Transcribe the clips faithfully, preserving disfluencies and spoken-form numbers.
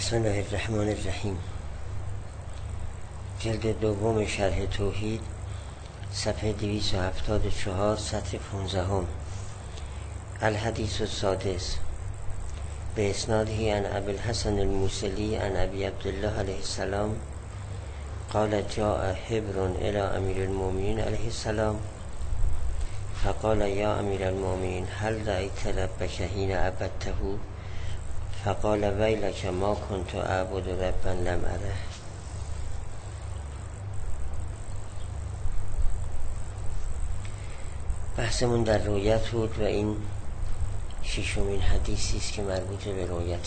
بسم الله الرحمن الرحیم. جلد دوم شرح توحید، صفحه دویست و هفتاد و چهار، سطر پانزدهم. الحدیث السادس به اسناده عن ابی الحسن الموصلی عن ابی عبدالله علیه السلام قال جاء حبر الى امیر المؤمنین علیه السلام فقال یا امیر المؤمنین هل دعیت ربک حین عبدته؟ فقال ویلک ما کنت اعبد ربا لم اره. بحثمون در رؤیت بود و این ششمین حدیثی است که مربوط به رؤیته.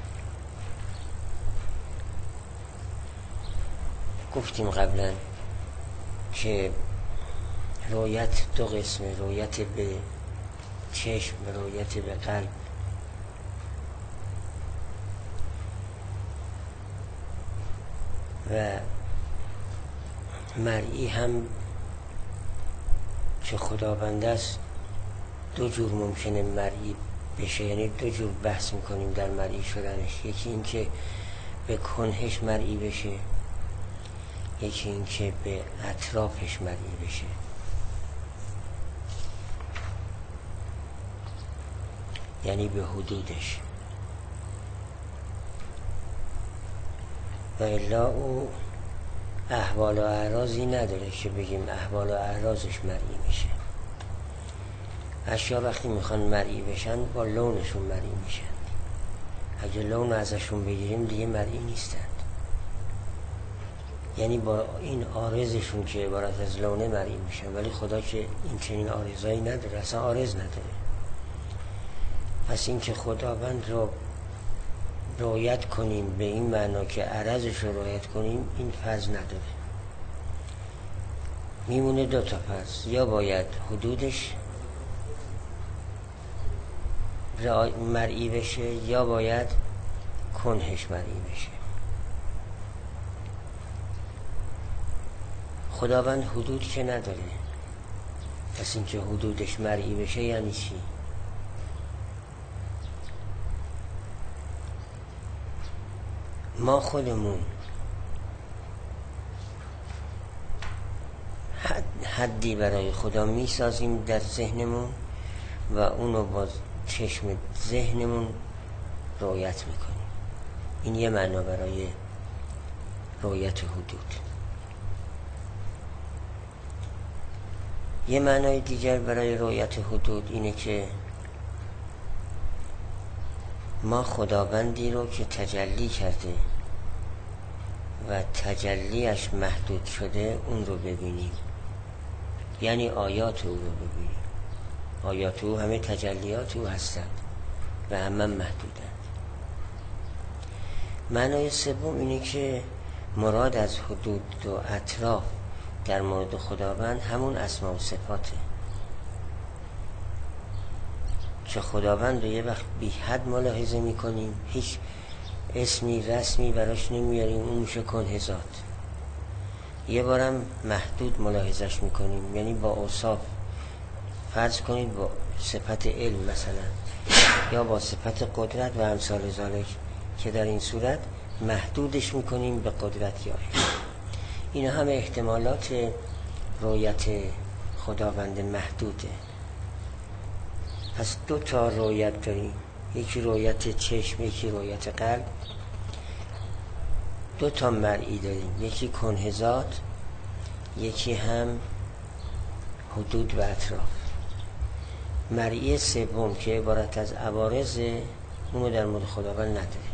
گفتیم قبلا که رؤیت دو قسمه، رؤیت به چشم و رؤیت به قلب. و مرئی هم که خداوند است دو جور ممکنه مرئی بشه، یعنی دو جور بحث میکنیم در مرئی شدنش. یکی این که به کنهش مرئی بشه، یکی این که به اطرافش مرئی بشه. یعنی به حدودش. و الا او احوال و اعراضی نداره که بگیم احوال و اعراضش مرئی میشه. اشیا وقتی میخوان مرئی بشن با لونشون مرئی میشن. اگه لون ازشون بگیریم دیگه مرئی نیستند، یعنی با این عارضشون که عبارت از لونه مرئی میشن. ولی خدا که این چنین عارضایی نداره، اصلا عارض نداره. پس این که خداوند رو رؤیت کنیم به این معنا که عرضش رو رؤیت کنیم، این فرض نداره. میمونه دو تا فرض، یا باید حدودش مرئی بشه یا باید کنهش مرئی بشه. خداوند حدود که نداره، پس این که حدودش مرئی بشه یعنی چی؟ ما خودمون حد حدی برای خدا میسازیم در ذهنمون و اونو با چشم ذهنمون رؤیت میکنیم. این یه معنا برای رؤیت حدود. یه معنای دیگر برای رؤیت حدود اینه که ما خداوندی رو که تجلی کرده و تجلیش محدود شده اون رو ببینیم، یعنی آیات او رو ببینیم. آیات او همه تجلیات او هستند و همه محدودند. معنای سوم اینه که مراد از حدود و اطراف در مورد خداوند همون اسما و صفاته، که خداوند رو یه وقت بی حد ملاحظه میکنیم، هیچ اسمی رسمی براش نمیاریم، اون میشه کنه ذات. یه بارم محدود ملاحظش میکنیم، یعنی با اوصاف، فرض کنید با صفت علم مثلا، یا با صفت قدرت و امثال ذالک، که در این صورت محدودش میکنیم به قدرت یا علم. اینا همه احتمالات رؤیت خداوند محدوده. پس دو تا رؤیت داریم، یکی رؤیت چشم، یکی رؤیت قلب. دو تا مرئی داریم، یکی کنه ذات، یکی هم حدود و اطراف. مرئی سوم که عبارت از عوارض، اونو در مورد خداوند نداره.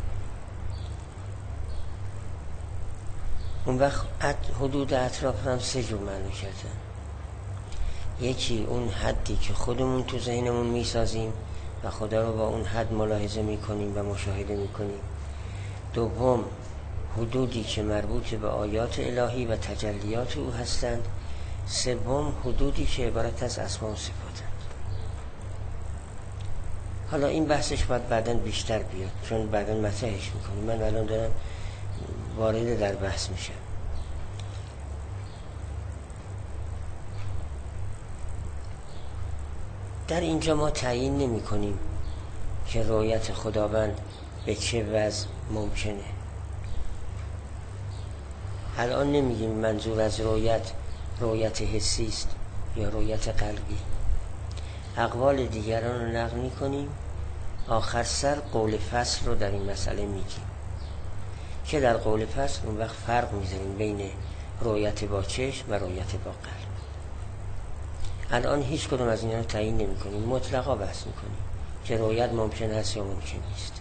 اون وقت حدود اطراف هم سه جور معنی کردن. یکی اون حدی که خودمون تو ذهنمون میسازیم و خدا رو با اون حد ملاحظه میکنیم و مشاهده میکنیم. دوم حدودی که مربوط به آیات الهی و تجلیات او هستند. سوم حدودی که عبارت از اسما و صفاتند. حالا این بحثش باید بعداً بیشتر بیاد، چون بعداً مطرحش میکنیم. من الان دارم وارد در بحث میشم. در اینجا ما تعیین نمی کنیم که رؤیت خداوند به چه وضع ممکنه. الان نمیگیم منظور از رویت رویت حسی است یا رویت قلبی. اقوال دیگران رو نقل میکنیم، آخر سر قول فصل رو در این مسئله میگیم که در قول فصل اون وقت فرق میذاریم بین رویت با چشم و رویت با قلب. الان هیچ کدوم از اینا رو تعیین نمی کنیم، مطلقا بحث میکنیم که رویت ممکن است یا ممکن نیست.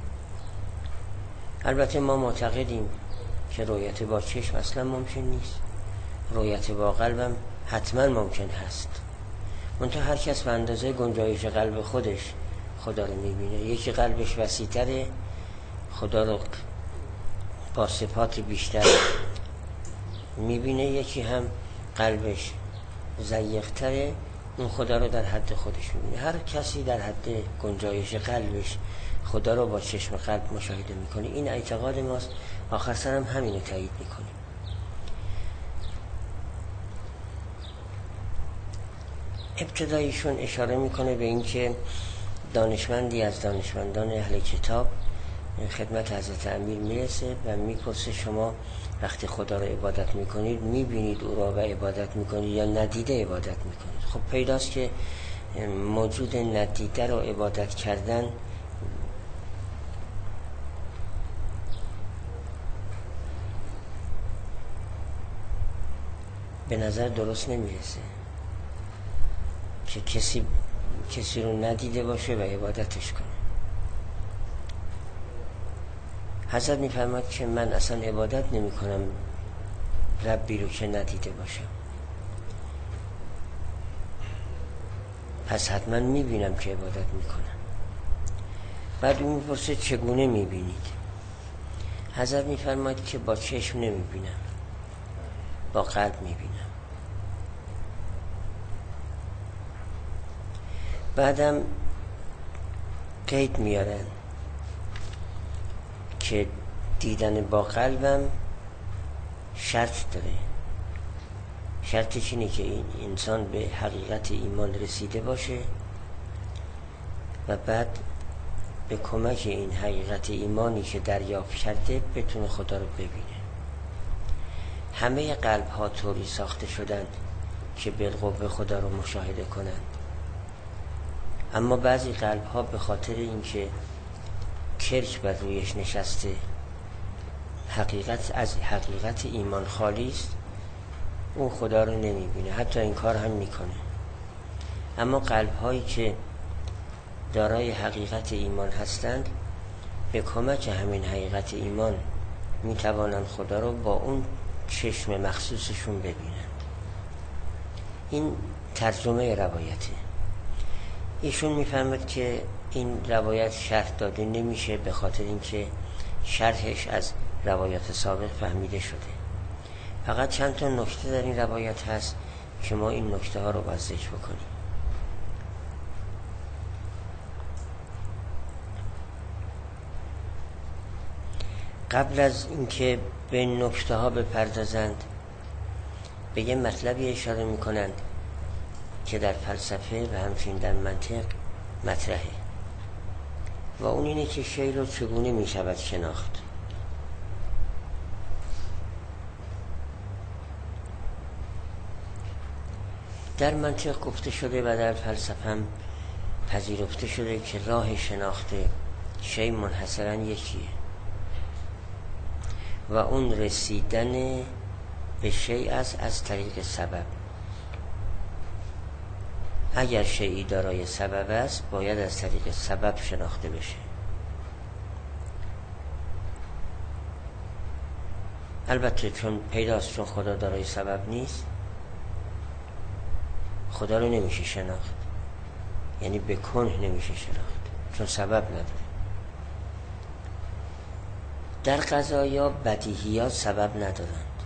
البته ما معتقدیم که رویت با چشم اصلا ممکن نیست، رویت با قلبم حتما ممکن هست. منتها هر کس به اندازه گنجایش قلب خودش خدا رو میبینه. یکی قلبش وسیع‌تره، خدا رو با صفات بیشتر میبینه، یکی هم قلبش ضیق‌تره، اون خدا رو در حد خودش میبینه. هر کسی در حد گنجایش قلبش خدا رو با چشم قلب مشاهده میکنه. این اعتقاد ماست، آخر سرم همین رو تایید میکنیم. ابتدایشون اشاره میکنه به این که دانشمندی از دانشمندان اهل کتاب خدمت حضرت امیر میرسه و میپرسه شما وقتی خدا رو عبادت میکنید میبینید او را و عبادت میکنید یا ندیده عبادت میکنید؟ خب پیداست که موجود ندیده رو عبادت کردن به نظر درست نمیرسه که کسی کسی رو ندیده باشه و عبادتش کنه. حضرت میفرماد که من اصلا عبادت نمی کنم ربی رو که ندیده باشم، پس حتما میبینم که عبادت میکنم. بعد اون میپرسه چگونه میبینید؟ حضرت میفرماد که با چشم نمیبینم، با قلب میبینم. بعدم قید میارن که دیدن با قلبم شرط داره. شرطش اینه که این انسان به حقیقت ایمان رسیده باشه و بعد به کمک این حقیقت ایمانی که دریافت کرده بتونه خدا رو ببینه. همه قلب ها طوری ساخته شدند که بالقوه خدا رو مشاهده کنند، اما بعضی قلب ها به خاطر اینکه کرک بر رویش نشسته، حقیقت از حقیقت ایمان خالی است، اون خدا رو نمیبینه، حتی این کار هم میکنه. اما قلب هایی که دارای حقیقت ایمان هستند به کمک همین حقیقت ایمان میتوانند خدا رو با اون چشم مخصوصشون ببینند. این ترجمه روایته. ایشون میفهمد که این روایت شرح داده نمیشه به خاطر اینکه شرحش از روایات سابق فهمیده شده. فقط چند تا نکته در این روایت هست که ما این نکته ها رو باید ذکر بکنیم. قبل از اینکه به نکته ها بپردازند به یه مطلبی اشاره میکنند که در فلسفه و همچنین در منطق مطرحه و اون اینه که شی رو چگونه می شود شناخت. در منطق گفته شده و در فلسفه هم پذیرفته شده که راه شناخت شی منحصراً یکیه و اون رسیدن به شی از از طریق سبب. اگر شیئی دارای سبب است باید از طریق سبب شناخته بشه. البته چون پیداست چون خدا دارای سبب نیست، خدا رو نمیشه شناخت، یعنی به کنه نمیشه شناخت چون سبب نداره. در قضایا بدیهیات سبب ندارند،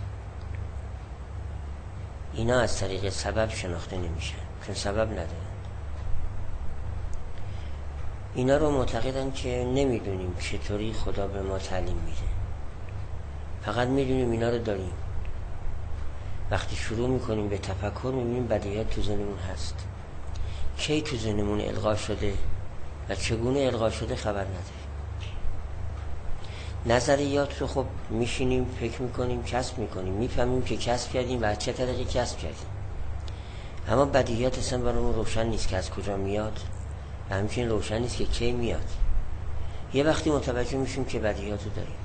اینا از طریق سبب شناخته نمیشن چون سبب ندارند. اینا رو معتقدن که نمیدونیم چطوری خدا به ما تعلیم میده، فقط میدونیم اینا رو داریم. وقتی شروع میکنیم به تفکر میبینیم بدیهیات تو ذهنمون هست، کی تو ذهنمون القا شده و چگونه القا شده خبر نداریم. نظریات رو خب میشینیم فکر میکنیم کسب میکنیم، میفهمیم که کسب کردیم و از چه طریقی کسب کردیم، اما بدیهیات اصلا برامون روشن نیست که از کجا میاد و همچنین روشن نیست که کی میاد. یه وقتی متوجه میشیم که بدیهیات رو داریم.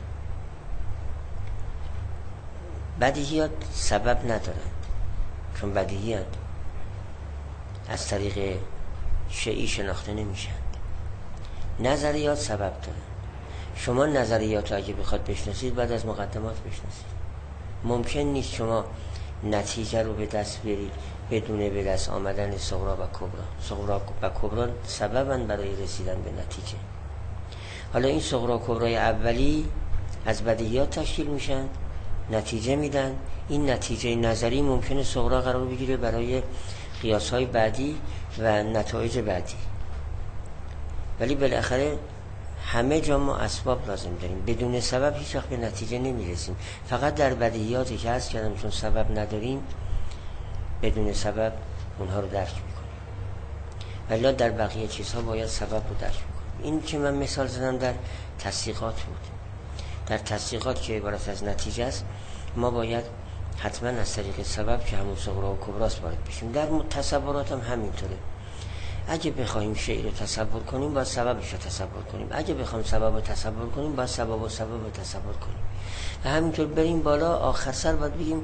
بدیهیات سبب ندارند، چون بدیهیات از طریق شیئی شناخته نمیشن. نظریات سبب دارند. شما نظریات رو اگه بخواد بشناسید بعد از مقدمات بشناسید. ممکن نیست شما نتیجه رو به دست برید بدون به دست آمدن صغرا و کبرا. صغرا و کبرا سببن برای رسیدن به نتیجه. حالا این صغرا و کبرای اولی از بدیهیات تشکیل میشن، نتیجه میدن. این نتیجه نظری ممکنه صغرا قرار بگیره برای قیاس‌های بعدی و نتایج بعدی، ولی بالاخره همه جا ما اسباب لازم داریم. بدون سبب هیچ وقت به نتیجه نمیرسیم. فقط در بدیهیاتی که عرض کردم چون سبب نداریم بدون سبب اونها رو درک میکنیم، ولی در بقیه چیزها باید سبب رو درک میکنیم. این که من مثال زدم در تصدیقات بود. در تصدیقات که عبارت از نتیجه است، ما باید حتما از طریق سبب که همون صغرا و کبراست وارد بشیم. در تصورات هم همینطوره. اگه بخوایم شیء رو تصور کنیم باید سببش رو تصور کنیم، اگه بخوایم سبب رو تصور کنیم باید سبب و سبب رو تصور کنیم و همینطور بریم بالا. آخر سر باید بگیم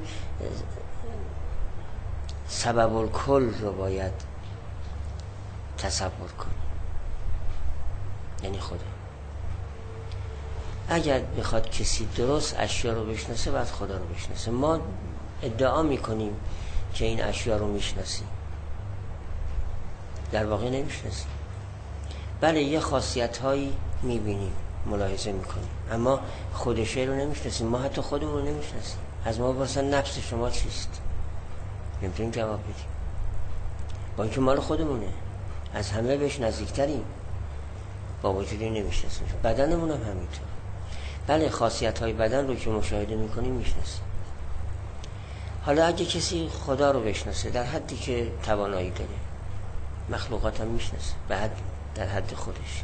سبب الکل رو باید تصور کنیم، یعنی خدا. اگر بخواد کسی درست اشیا رو بشناسه باید خدا رو بشناسه. ما ادعا میکنیم که این اشیا رو میشناسیم، در واقع نمیشناسیم. بله یه خاصیت هایی میبینیم، ملاحظه میکنیم، اما خود شی رو نمیشناسیم. ما حتی خودمون رو نمیشناسیم. از ما بپرسن نفس شما چیست، نمیتونیم جواب بدیم، با اینکه مال خودمونه، از همه بهش نزدیکتریم، با وجودی نمیشناسیم. بدنمون هم همینطور. بله خاصیت های بدن رو که مشاهده میکنیم میشناسیم. حالا اگه کسی خدا رو بشناسه در حدی که توانایی داره، مخلوقات هم میشناسه به حد در حد خودش.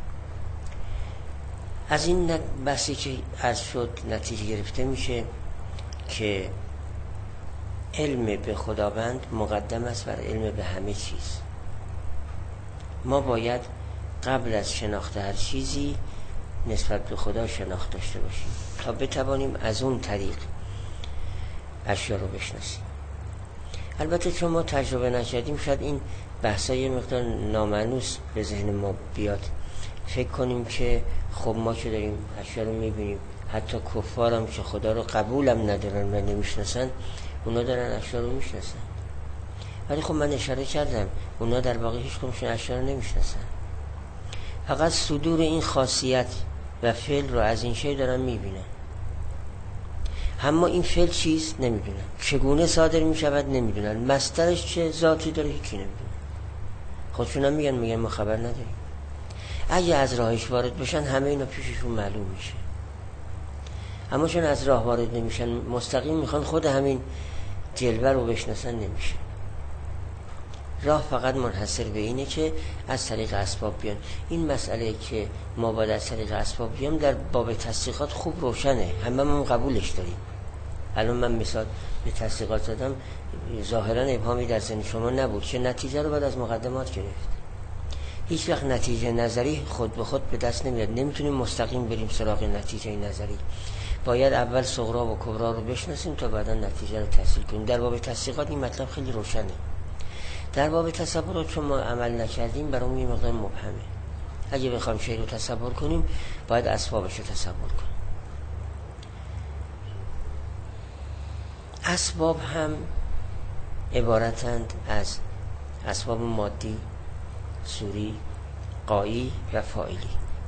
از این بحثی که عرض شد نتیجه گرفته میشه که علم به خداوند مقدم است بر علم به همه چیز. ما باید قبل از شناخت هر چیزی نسبت به خدا شناخت داشته باشیم تا بتوانیم از اون طریق اشیا رو بشناسیم. البته چون ما تجربه نکردیم شاید این بحثای مقدار نامانوس به ذهن ما بیاد، فکر کنیم که خب ما که داریم اشیا رو میبینیم، حتی کفار هم که خدا رو قبولم ندارن و نمیشناسن اونا دارن اشیا رو میشناسن. ولی خب من اشاره کردم اونا در واقع هیچ کدومشون اشیا رو نمیشناسن، فقط صدور این خاصیت و فعل رو از این شی دارن میبینن، اما این فعل چیز نمیدونن، چگونه صادر میشود نمیدونن، مصدرش چه ذاتی داره هیچی نمیدونن. خودشون هم میگن میگن ما خبر نداریم. اگه از راهش وارد بشن همه اینا پیششون معلوم میشه، اما چون از راه وارد نمیشن مستقیم میخوان خود همین جلوه رو بشناسن، نمیشه. راه فقط منحصر به اینه که از طریق اسباب بیان. این مسئله که ما باید از طریق اسباب بیام در باب تصدیقات خوب روشنه، همه من قبولش داریم. الان من مثال به تصدیقات زدم، ظاهرا ابهامی در ذهن شما نبود که نتیجه رو بعد از مقدمات گرفت. هیچ وقت نتیجه نظری خود به خود به دست نمیاد، نمیتونیم مستقیم بریم سراغ نتیجه نظری. باید اول صغرا و کبرا رو بشناسیم تا بعدا نتیجه رو تحصیل کنیم. در باب تصدیقات این مطلب خیلی روشنه. در باب تصورات چون ما عمل نکردیم برامون یه مقدار مبهمه. اگه بخوایم شی رو تصور کنیم باید اسبابش رو تصور کنیم. اسباب هم عبارتند از اسباب مادی، صوری، قایی و فاعلی.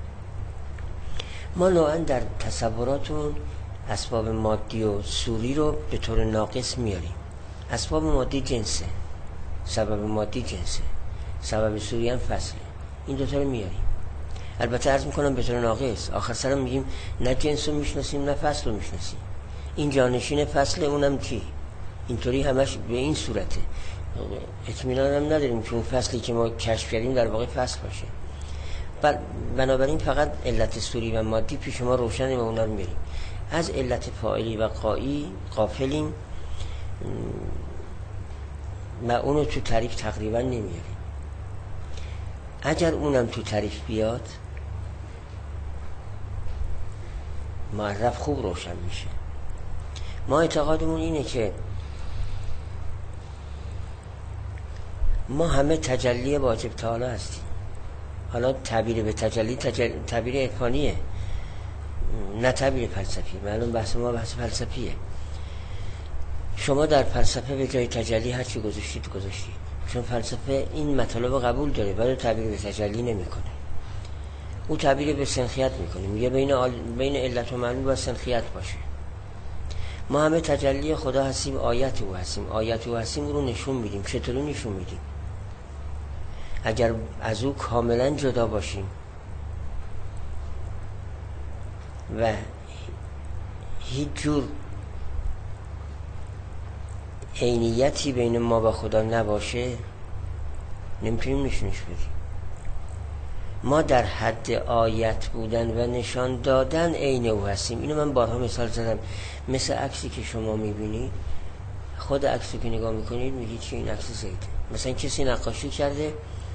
ما نوعا در تصوراتون اسباب مادی و صوری رو به طور ناقص میاریم. اسباب مادی جنسه، سبب مادی جنسه، سبب صوری هم فصله، این دوتا رو میاریم. البته عرض میکنم به طور ناقص، آخر سرم میگیم نه جنس رو میشناسیم نه فصل رو میشناسیم. این جانشین فصل اونم کی؟ اینطوری همش به این صورته. اطمینان هم نداریم که اون فصلی که ما کشف کردیم در واقع فصل باشه. بنابراین فقط علت صوری و مادی پیش ما روشنه و اونا رو میریم. از علت فاعلی و قایی غافلیم و اونو تو تعریف تقریبا نمیاریم. اگر اونم تو تعریف بیاد معرف خوب روشن میشه. ما اعتقادمون اینه که ما همه تجلی واجب تعالی هستیم. حالا تعبیر به تجلی تجل... تعبیر عرفانیه، نه تعبیر فلسفی. معلوم بحث ما بحث فلسفیه. شما در فلسفه به جای تجلی هر چی گذاشتید گذاشتید، چون فلسفه این مطالب قبول داره ولی تعبیر به تجلی نمیکنه. او تعبیر به سنخیت میکنه، میگه بین آل... بین علت و معلول باید سنخیت باشه. ما همه تجلی خدا هستیم، آیت او هستیم. آیت او هستیم او رو نشون میدیم. چطور نشون میدیم؟ اگر از او کاملا جدا باشیم و هیچ جور عینیتی بین ما و خدا نباشه نمیتونیم نشونش بدیم. ما در حد آیت بودن و نشان دادن عین او هستیم. اینو من بارها مثال زدم. مثل عکسی که شما میبینید، خود عکسی که نگاه میکنید میگید چی این عکس زیده. مثلا کسی نقاشی کرده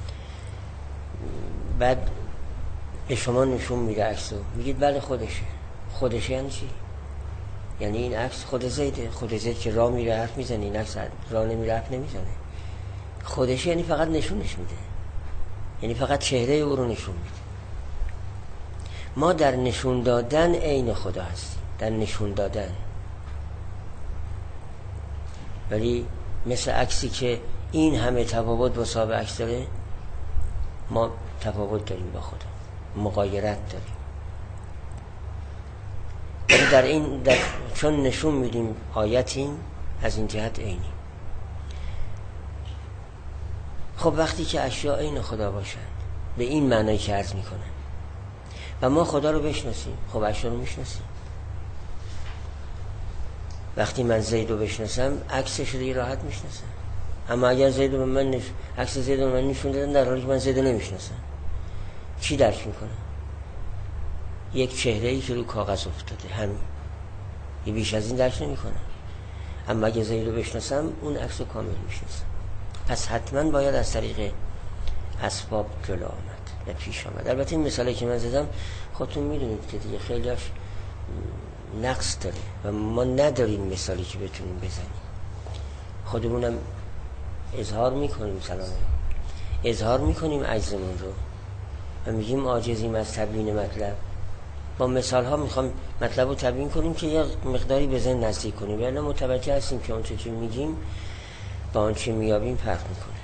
بعد به شما نشون میده عکسو، میگید بله خودشه. خودشه یعنی چی؟ یعنی این عکس خود زیده. خود زید که راه میره حرف میزنه، این عکس راه نمیره حرف نمیزنه. خودشه یعنی فقط نشونش میده، یعنی فقط چهره او رو نشون میده. ما در نشون دادن عین خدا هستیم، در نشون دادن. ولی مثل عکسی که این همه تفاوت با صاحب عکس داره، ما تفاوت داریم با خدا، مغایرت داریم. ولی در این در چون نشون میدیم آیتیم، از این جهت عینی. خب وقتی که اشیاء عین خدا باشن به این معنی که عرض میکنن و ما خدا رو بشناسیم، خب اشیاء رو میشناسیم. وقتی من زید رو بشناسم عکسش رو دیگه راحت میشناسم. اما اگر زید رو من نش... عکس زید رو من نشون دادن در حالی که من زید رو نمیشناسم، چی درک میکنم؟ یک چهره ای که رو کاغذ افتاده، همین. یه بیش از این درک نمیکنم. اما اگه زید رو بشناسم اون عکس رو کامل میشناسم. پس حتما باید از طریق اسباب جلو آمد و پیش آمد. البته این مثالی که من زدم خودتون میدونید که دیگه خیلیاش نقص داره و ما نداریم مثالی که بتونیم بزنیم. خودمونم اظهار میکنیم سلامه، اظهار میکنیم عجزمون رو و میگیم عاجزیم از تبیین مطلب. با مثال ها میخوام مطلب رو تبیین کنیم که یه مقداری به ذهن نزدیک کنیم، ولی متوجه هستیم که اون چه میگیم با آن چه میابیم فرق میکنه.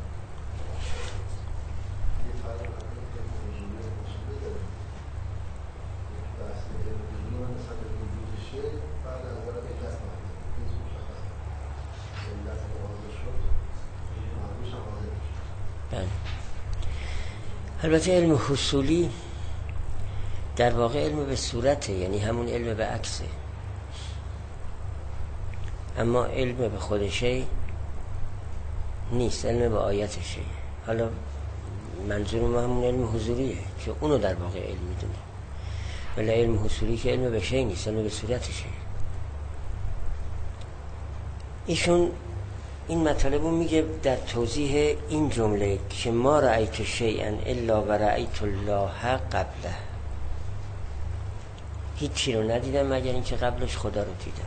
البته علم حصولی در واقع علم به صورته، یعنی همون علم به عکسه، اما علم به خودشه نیست، علم به آیتشه. حالا منظور ما همون علم حضوریه که اونو در واقع علم میدونه، ولی علم حصولی که علم به شی نیست، علم به صورتشه. ایشون این مطلب رو میگه در توضیح این جمله که ما رأیت شیئا الا و رأیت الله قبله. هیچی رو ندیدم مگر اینکه قبلش خدا رو دیدم.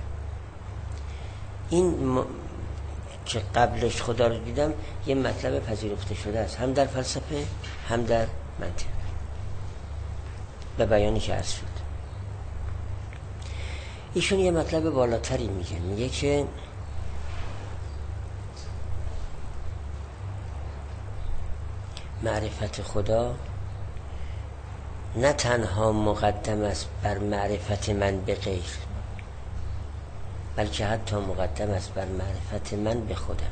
این م... که قبلش خدا رو دیدم یه مطلب پذیرفته شده است، هم در فلسفه هم در منطق، به بیانی که عرض شد. ایشون یه مطلب بالاتری میگه، میگه که معرفت خدا نه تنها مقدم است بر معرفت من به غیر، بلکه حتی مقدم است بر معرفت من به خودم.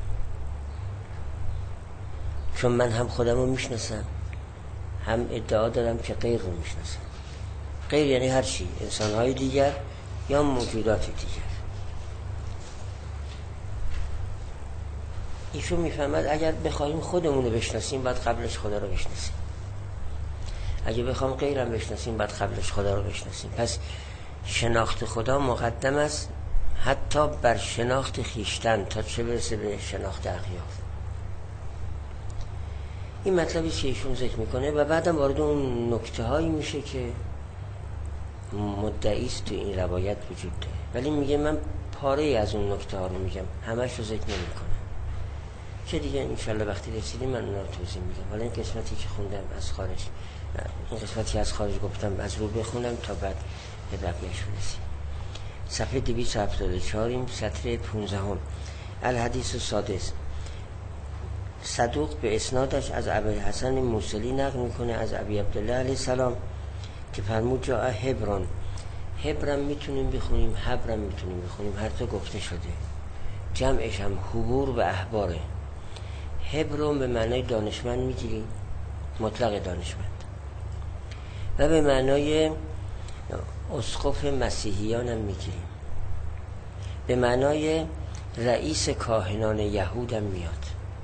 چون من هم خودم رو میشناسم، هم ادعا دارم که غیر رو میشناسم. غیر یعنی هر چی، انسانهای دیگر یا موجودات دیگر. ایشون میفهمد اگر بخوایم خودمون رو بشناسیم باید قبلش خدا رو بشناسیم. اگه بخوام غیرم بشناسیم باید قبلش خدا رو بشناسیم. پس شناخت خدا مقدم است حتی بر شناخت خیشتن تا چه برسه به شناخت اغیار. این مطلبی که ایشون ذکر میکنه و بعدم وارد اون نکته هایی میشه که مدعیست تو این روایت وجود داره، ولی میگه من پاره ای از اون نکته ها رو میگم، همش رو ذکر نمیکنم که دیگه انشالله وقتی رسیدیم من اونا رو توضیح میگم. حالا این قسمتی که خوندم از خارج، این قسمتی از خارج گفتم از رو بخونم تا بعد به بقیه‌اش برسیم. صفحه دویست و هفتاد و چهار سطر پانزدهم. الحدیث السادس، صدوق به اسنادش از ابی حسن موصلی نقل میکنه از ابی عبدالله علیه السلام که فرمود جاء حبران. حبرم میتونیم بخونیم، حبرم میتونیم بخونیم، هر تا گفته شده. جمعش هم حبور و احباره. حبر به معنای دانشمند میگیریم، مطلق دانشمند، و به معنای اسقف مسیحیان هم میگیریم، به معنای رئیس کاهنان یهود هم میاد.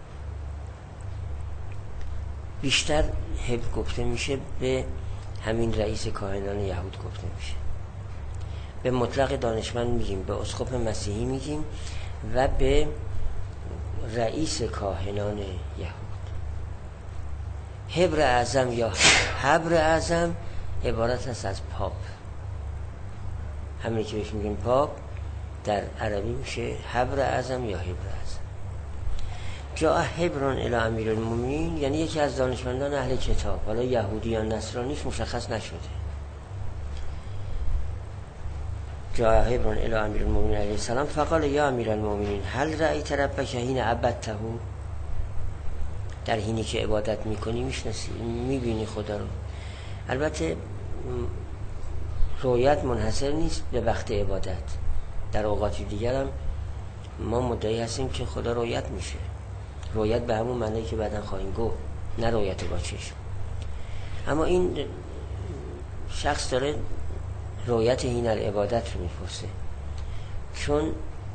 بیشتر حبر گفته میشه به همین رئیس کاهنان یهود گفته میشه. به مطلق دانشمند میگیم، به اسقف مسیحی میگیم و به رئیس کاهنان یهود. حبر اعظم یا حبر اعظم عبارت است از پاپ. همین که بهش میگیم پاپ در عربی میشه حبر اعظم یا حبر اعظم. جاء حبران الی امیرالمومنین یعنی یکی از دانشمندان اهل کتاب، حالا یهودی یا نصرانیش مشخص نشده. جاء حبران الی امیرالمومنین علیه السلام فقال یا امیرالمومنین هل رأیت ربک حین عبدته، در حینی که عبادت میکنی میشناسی میبینی خدا رو. البته رؤیت منحصر نیست به وقت عبادت، در اوقات دیگر هم ما مدعی هستیم که خدا رؤیت میشه. رؤیت به همون معنی که بعداً خواهیم گفت، نه رؤیت با چشم. اما این شخص داره رؤیت حین العبادت رو میپرسه، چون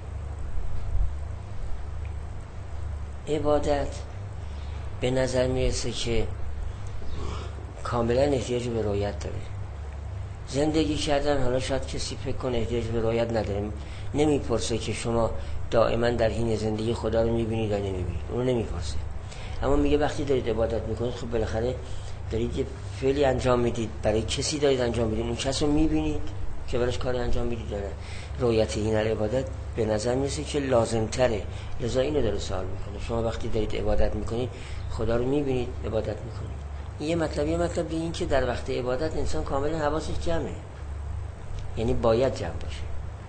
عبادت به نظر میرسه که کاملا احتیاج به رؤیت داره. زندگی کردن حالا شاید کسی فکر کنه احتیاج به رؤیت نداره، نمیپرسه که شما دائما در حین زندگی خدا رو میبینید یا نمیبینید، اونو نمیپرسه. اما میگه وقتی دارید عبادت میکنید خب بالاخره دارید یه فعلی انجام میدید، برای کسی دارید انجام میدید، اون کس رو میبینید که براش کاری انجام میدید داره. رؤیت حین العبادت به نظر میرسه که لازم تره، لذا اینو داره سوال میکنه. شما وقتی دارید عبادت میکنید خدا رو میبینید، عبادت میکنید. یه مطلب یه مطلب دیگه این که در وقت عبادت انسان کاملا حواسش جمعه، یعنی باید جمع باشه.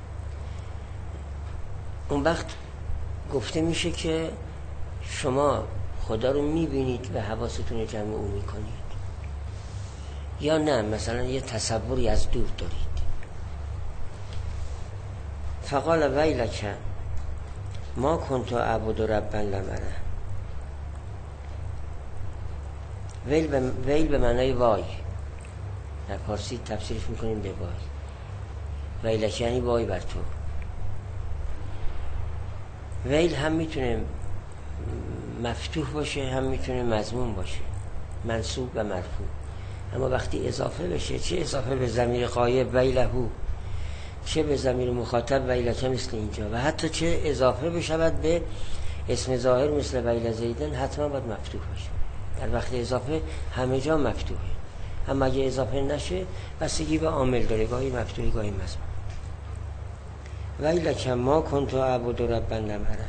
اون وقت گفته میشه که شما خدا رو میبینید و حواستون جمع او میکنید، یا نه مثلا یه تصوری از دور دارید. فقال ویلک ما کنت اعبد ربا لمره. ویل به, ویل به معنای وای، در پارسی تفسیرش میکنیم به وای. ویلک یعنی وای بر تو. ویل هم میتونه مفتوح باشه، هم میتونه مضموم باشه، منصوب و مرفوع. اما وقتی اضافه بشه، چه اضافه به ضمیر غایب ویلهو، چه به ضمیر مخاطب ویلک مثل اینجا، و حتی چه اضافه بشود به اسم ظاهر مثل ویل زیدن، حتما باید مفتوح باشه. در وقت اضافه همه جا مفتوحه، اما اگه اضافه نشه بستگی به عامل داره، گاهی مفتوحی گاهی مضموم. ویلک ما کنت اعبد ربا لمره.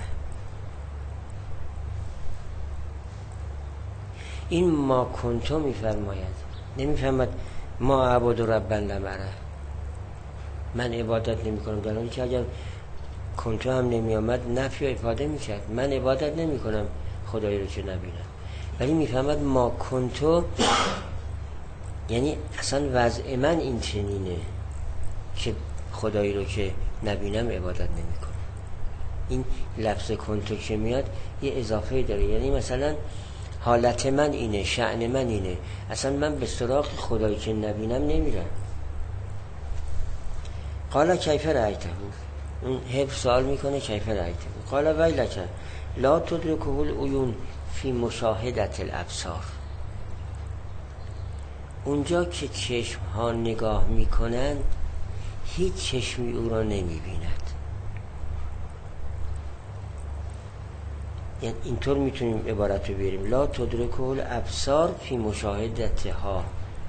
این ما کنتو میفرماید، نمیفهمد ما اعبد ربا لمره، من عبادت نمی کنم، در حالی که اگر کنتو هم نمی آمد نفی و افاده میکرد. من عبادت نمی کنم خدایی رو که نبینم، ولی میفهمد ما کنتو یعنی اصلا وضع من این چنینه که خدایی رو که نبینم عبادت نمی کنم. این لفظ کنتو که میاد یه اضافه داره، یعنی مثلا حالت من اینه، شأن من اینه، اصلا من به سراغ خدایی که نبینم نمیرم. قال کیف رأیته، اون حفظ سوال میکنه کیف رأیته. قال ویلک لا تدرکه العیون فی مشاهدت الابصار. اونجا که چشم ها نگاه میکنند هیچ چشمی او را نمیبیند. یعنی اینطور میتونیم عبارت رو بیاریم: لا تدرکه الابصار فی مشاهدتها.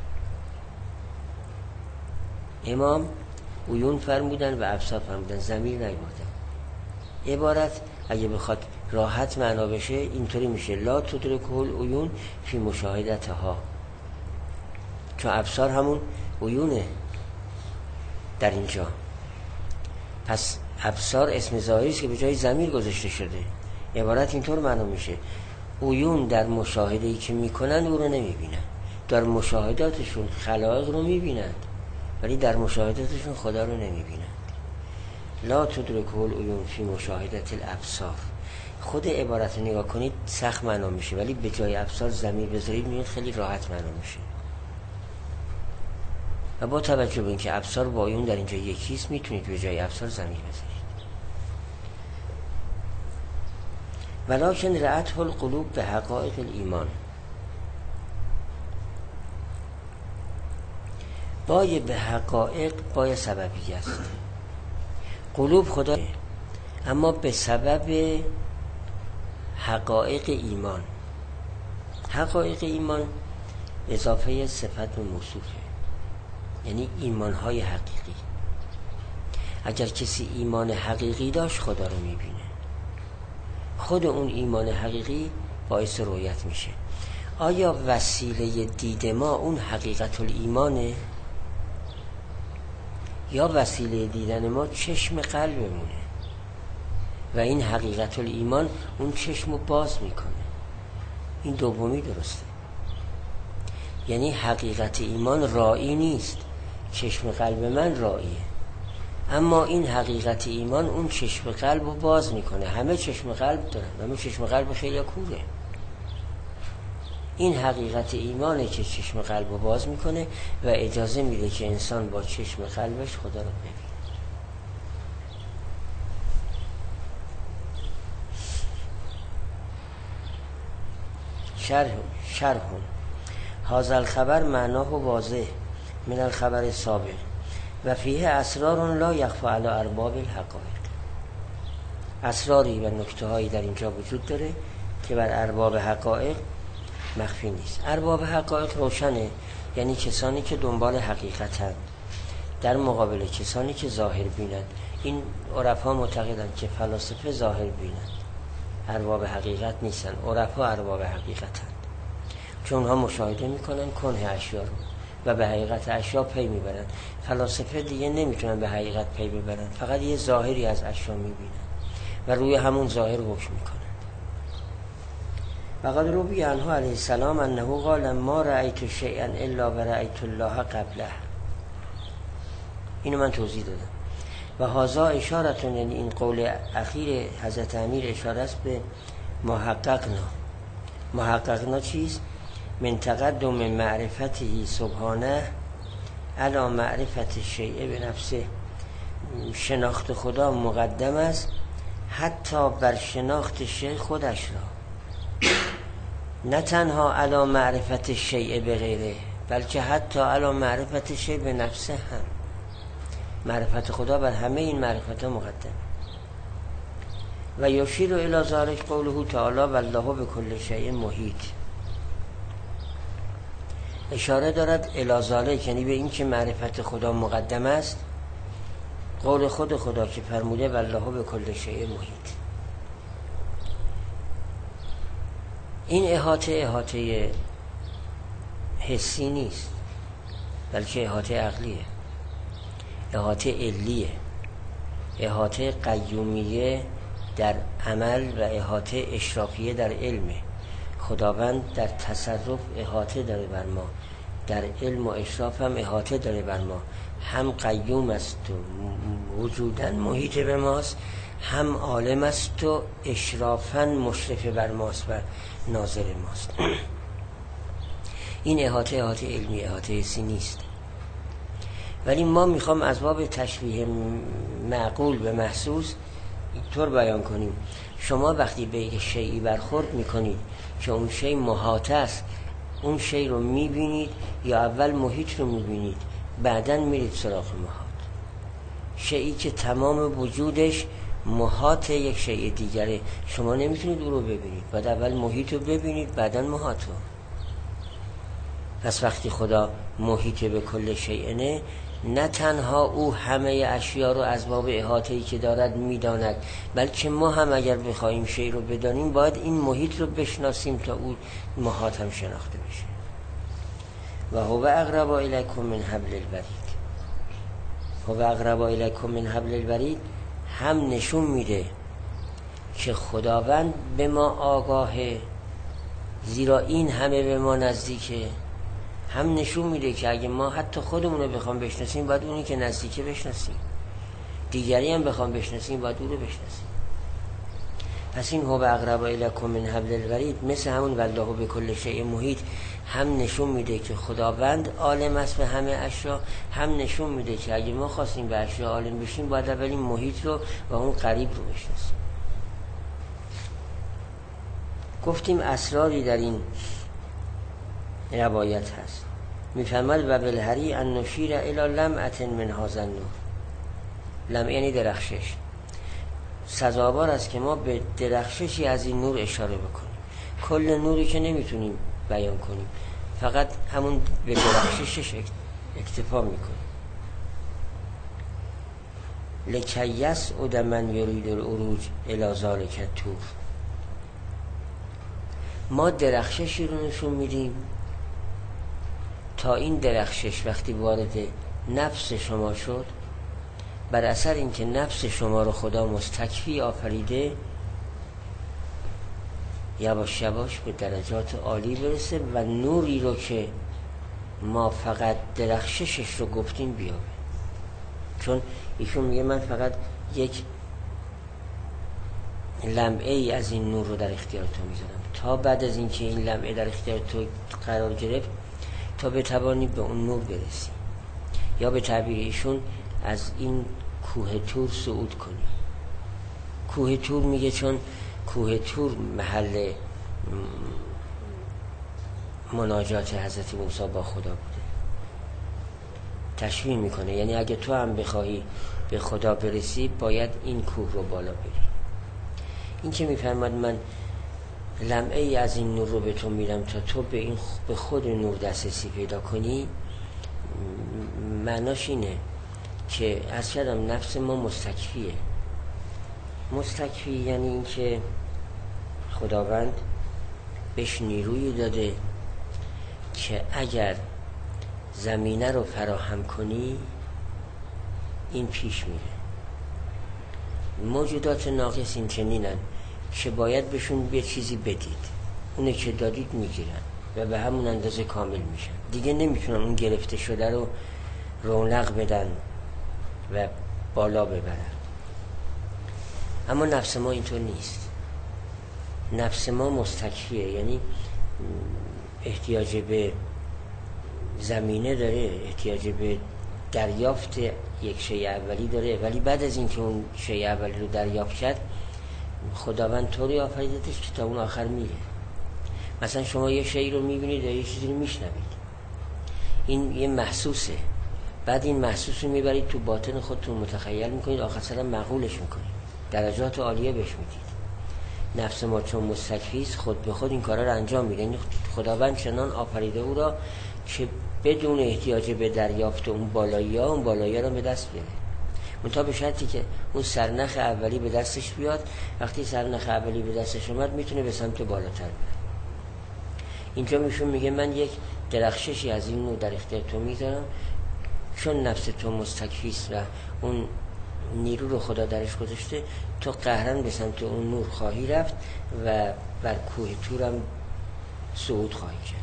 امام عیون فرمودن و ابصار فرمودن، ضمیر نیاوردن. عبارت اگه بخواد راحت معنا بشه اینطوری میشه: لا تدرکه العیون فی مشاهدتها، چون ابصار همون عیونه در اینجا. پس ابصار اسم ظاهری است که به جای ضمیر گذاشته شده. عبارت اینطور معنا میشه: عیون در مشاهده‌ای که میکنن او رو نمیبینن، در مشاهداتشون خلایق رو میبینند ولی در مشاهداتشون خدا رو نمیبینند. لا تدرکه العیون فی مشاهدت الابصار. خود عبارت رو نگاه کنید سخت معنا میشه، ولی به جای ابصار ضمیر بذارید میبینید خیلی راحت معنا میشه. و با توجه به اینکه ابصار با عیون در اینجا یکیست میتونید به جای ابصار ضمیر بذارید. ولکن رأته القلوب به حقایق الایمان. بای به حقایق بای سببی است. قلوب خدا، اما به سبب حقایق ایمان. حقایق ایمان اضافه صفت و موصوفه، یعنی ایمانهای حقیقی. اگر کسی ایمان حقیقی داشت خدا رو میبینه. خود اون ایمان حقیقی باعث رؤیت میشه. آیا وسیله دید ما اون حقیقت الایمانه یا وسیله دیدن ما چشم قلبمونه و این حقیقت الایمان اون چشم رو باز میکنه؟ این دومی درسته. یعنی حقیقت ایمان رائی نیست، چشم قلب من رائیه، اما این حقیقت ایمان اون چشم قلب رو باز میکنه. همه چشم قلب دارن، همه چشم قلب خیلی کوره. این حقیقت ایمانه که چشم قلب رو باز میکنه و اجازه میده که انسان با چشم قلبش خدا رو ببینه. شرح شرح هذا الخبر معناه واضح من الخبر السابق و فیه اسرار لا یخفی علی ارباب الحقایق. اسراری و نکته هایی در اینجا وجود داره که بر ارباب حقایق مخفی نیست. ارباب حقایق روشنه، یعنی کسانی که دنبال حقیقتند در مقابل کسانی که ظاهر بینند. این عرفا معتقدند که فلاسفه ظاهر بینند، ارباب حقیقت نیستن. عرفا ارباب حقیقتند، چون اونها مشاهده میکنن کنه اشیا رو و به حقیقت اشیا پی میبرن. فلاسفه دیگه نمیتونن به حقیقت پی ببرن، فقط یه ظاهری از اشیا میبینن و روی همون ظاهر حکم میکنن. وقد روی عنه علیه السلام انه قال ما رأیت شیئا الا و رأیت الله قبله. اینو من توضیح دادم. و هذا اشارتون، یعنی این قول اخیر حضرت امیر اشاره است به محققنا. محققنا چیست؟ من تقدم معرفته سبحانه علی معرفت شیء به نفسه. شناخت خدا مقدم است حتی بر شناخت شیء خودش را، نه تنها علی معرفت شیء به غیره، بلکه حتی علی معرفت شیء به نفسه هم. معرفت خدا بر همه این معرفت ها مقدم. و یشیر الی ذلک قوله تعالی والله بكل شیء محیط. اشاره دارد الی ذلک، یعنی به این که معرفت خدا مقدم است، قول خود خدا که فرموده والله بكل شیء محیط. این احاطه احاطه حسی نیست، بلکه احاطه عقلیه، احاطه علیه، احاطه قیومیه در عمل و احاطه اشرافیه در علمه. خداوند در تصرف احاطه داره بر ما، در علم و اشراف هم احاطه داره بر ما. هم قیوم است و وجوداً محیط به ماست، هم عالم است و اشرافاً مشرف بر ماست و ناظر ماست. این احاطه احاطه علمی، احاطه حسی نیست. ولی ما میخوام از باب تشبیه معقول به محسوس اینطور بیان کنیم: شما وقتی به یک شیئی برخورد میکنید که اون شیء محاطه است اون شی رو میبینید یا اول محیط رو میبینید بعدن میرید سراغ محاط؟ شیئی که تمام وجودش محاط یک شیء دیگره، شما نمیتونید او رو ببینید، بعد اول محیط رو ببینید بعدن محاط رو. پس وقتی خدا محیط به کل شیء، نه تنها او همه اشیا رو از باب احاطه‌ای که دارد میداند، بلکه ما هم اگر بخوایم شیء رو بدانیم باید این محیط رو بشناسیم تا او محاط هم شناخته بشه. و هو اقرب الیکم من حبل الورید. هو اقرب الیکم من حبل الورید هم نشون میده که خداوند به ما آگاهه، زیرا این همه به ما نزدیکه. هم نشون میده که اگه ما حتی خودمون رو بخوام بشناسیم باید اونی که نزدیکه بشناسیم، دیگری هم بخوام بشناسیم باید اون رو بشناسیم. پس این هو اقرب الیکم من حبل الورید مثل همون والله به کل شیء محیط هم نشون میده که خداوند عالم است به همه اشیا، هم نشون میده که اگه ما خواستیم به اشیا عالم بشیم باید اول این محیط رو و اون قریب رو بشناسیم. گفتیم اسراری در این روایت هست. میفرماد و بالهری ان نشیر الی لمعه من هذا النور. لمعه یعنی درخشش. سزاوار است که ما به درخششی از این نور اشاره بکنیم. کل نوری که نمیتونیم بیان کنیم، فقط همون به درخششش اکتفا میکنیم. لکی یسعد من یرید العروج الی ذلک الطور. ما درخششی رو نشون میدیم تا این درخشش وقتی وارد نفس شما شد، بر اثر اینکه نفس شما رو خدا مستکفی آفریده، یواش یواش به درجات عالی برسه و نوری رو که ما فقط درخششش رو گفتیم بیابه. چون ایشون میگه من فقط یک لمعه ای از این نور رو در اختیار تو میذارم، تا بعد از اینکه این لمعه در اختیار تو قرار گرفت تا بتوانی به اون نور برسی، یا به تعبیر ایشون از این کوه تور صعود کنی. کوه تور میگه چون کوه تور محل مناجات حضرت موسی با خدا بوده. تشبیه میکنه، یعنی اگه تو هم بخواهی به خدا برسی باید این کوه رو بالا بری. این که میفرماد من لمعه ای از این نور رو به تو میدم تا تو به این به خود نور دسترسی پیدا کنی، معناش اینه که از کردم نفس ما مستکفیه. مستکفی یعنی این که خداوند بهش نیروی داده که اگر زمینه رو فراهم کنی این پیش میره. موجودات ناقص این چنینن که باید بهشون به چیزی بدید، اونه که دادید میگیرن و به همون اندازه کامل میشن، دیگه نمیتونن اون گرفته شده رو رونق بدن و بالا ببرن. اما نفس ما اینطور نیست. نفس ما مستکفیه، یعنی احتیاج به زمینه داره، احتیاج به دریافت یک شیء اولی داره، ولی بعد از اینکه اون شیء اولی رو دریافت کرد خداوند طوری آفریدتش که تا اون آخر میره. مثلا شما یه شیء رو میبینید یا یه چیزی رو میشنوید، این یه محسوسه، بعد این محسوس رو میبرید تو باطن خودتون متخیل میکنید، آخر سرم معقولش میکنید، درجات عالیه بهش میدید. نفس ما چون مستکفیست خود به خود این کارا رو انجام میده. یعنی خداوند چنان آفریده او را که بدون احتیاج به دریافت اون بالایی ها اون بالایی ها رو به دست بیاره، منتها به شرطی که اون سرنخ اولی به دستش بیاد. وقتی سرنخ اولی به دستش اومد میتونه به سمت بالاتر بره. اینجا میشون میگه من یک درخششی از این نور در اختیار تو میذارم، چون نفس تو مستکفیست و اون نیرو رو خدا درش گذاشته، تو قهرن به سمت اون نور خواهی رفت و بر کوه تورم صعود خواهی کرد.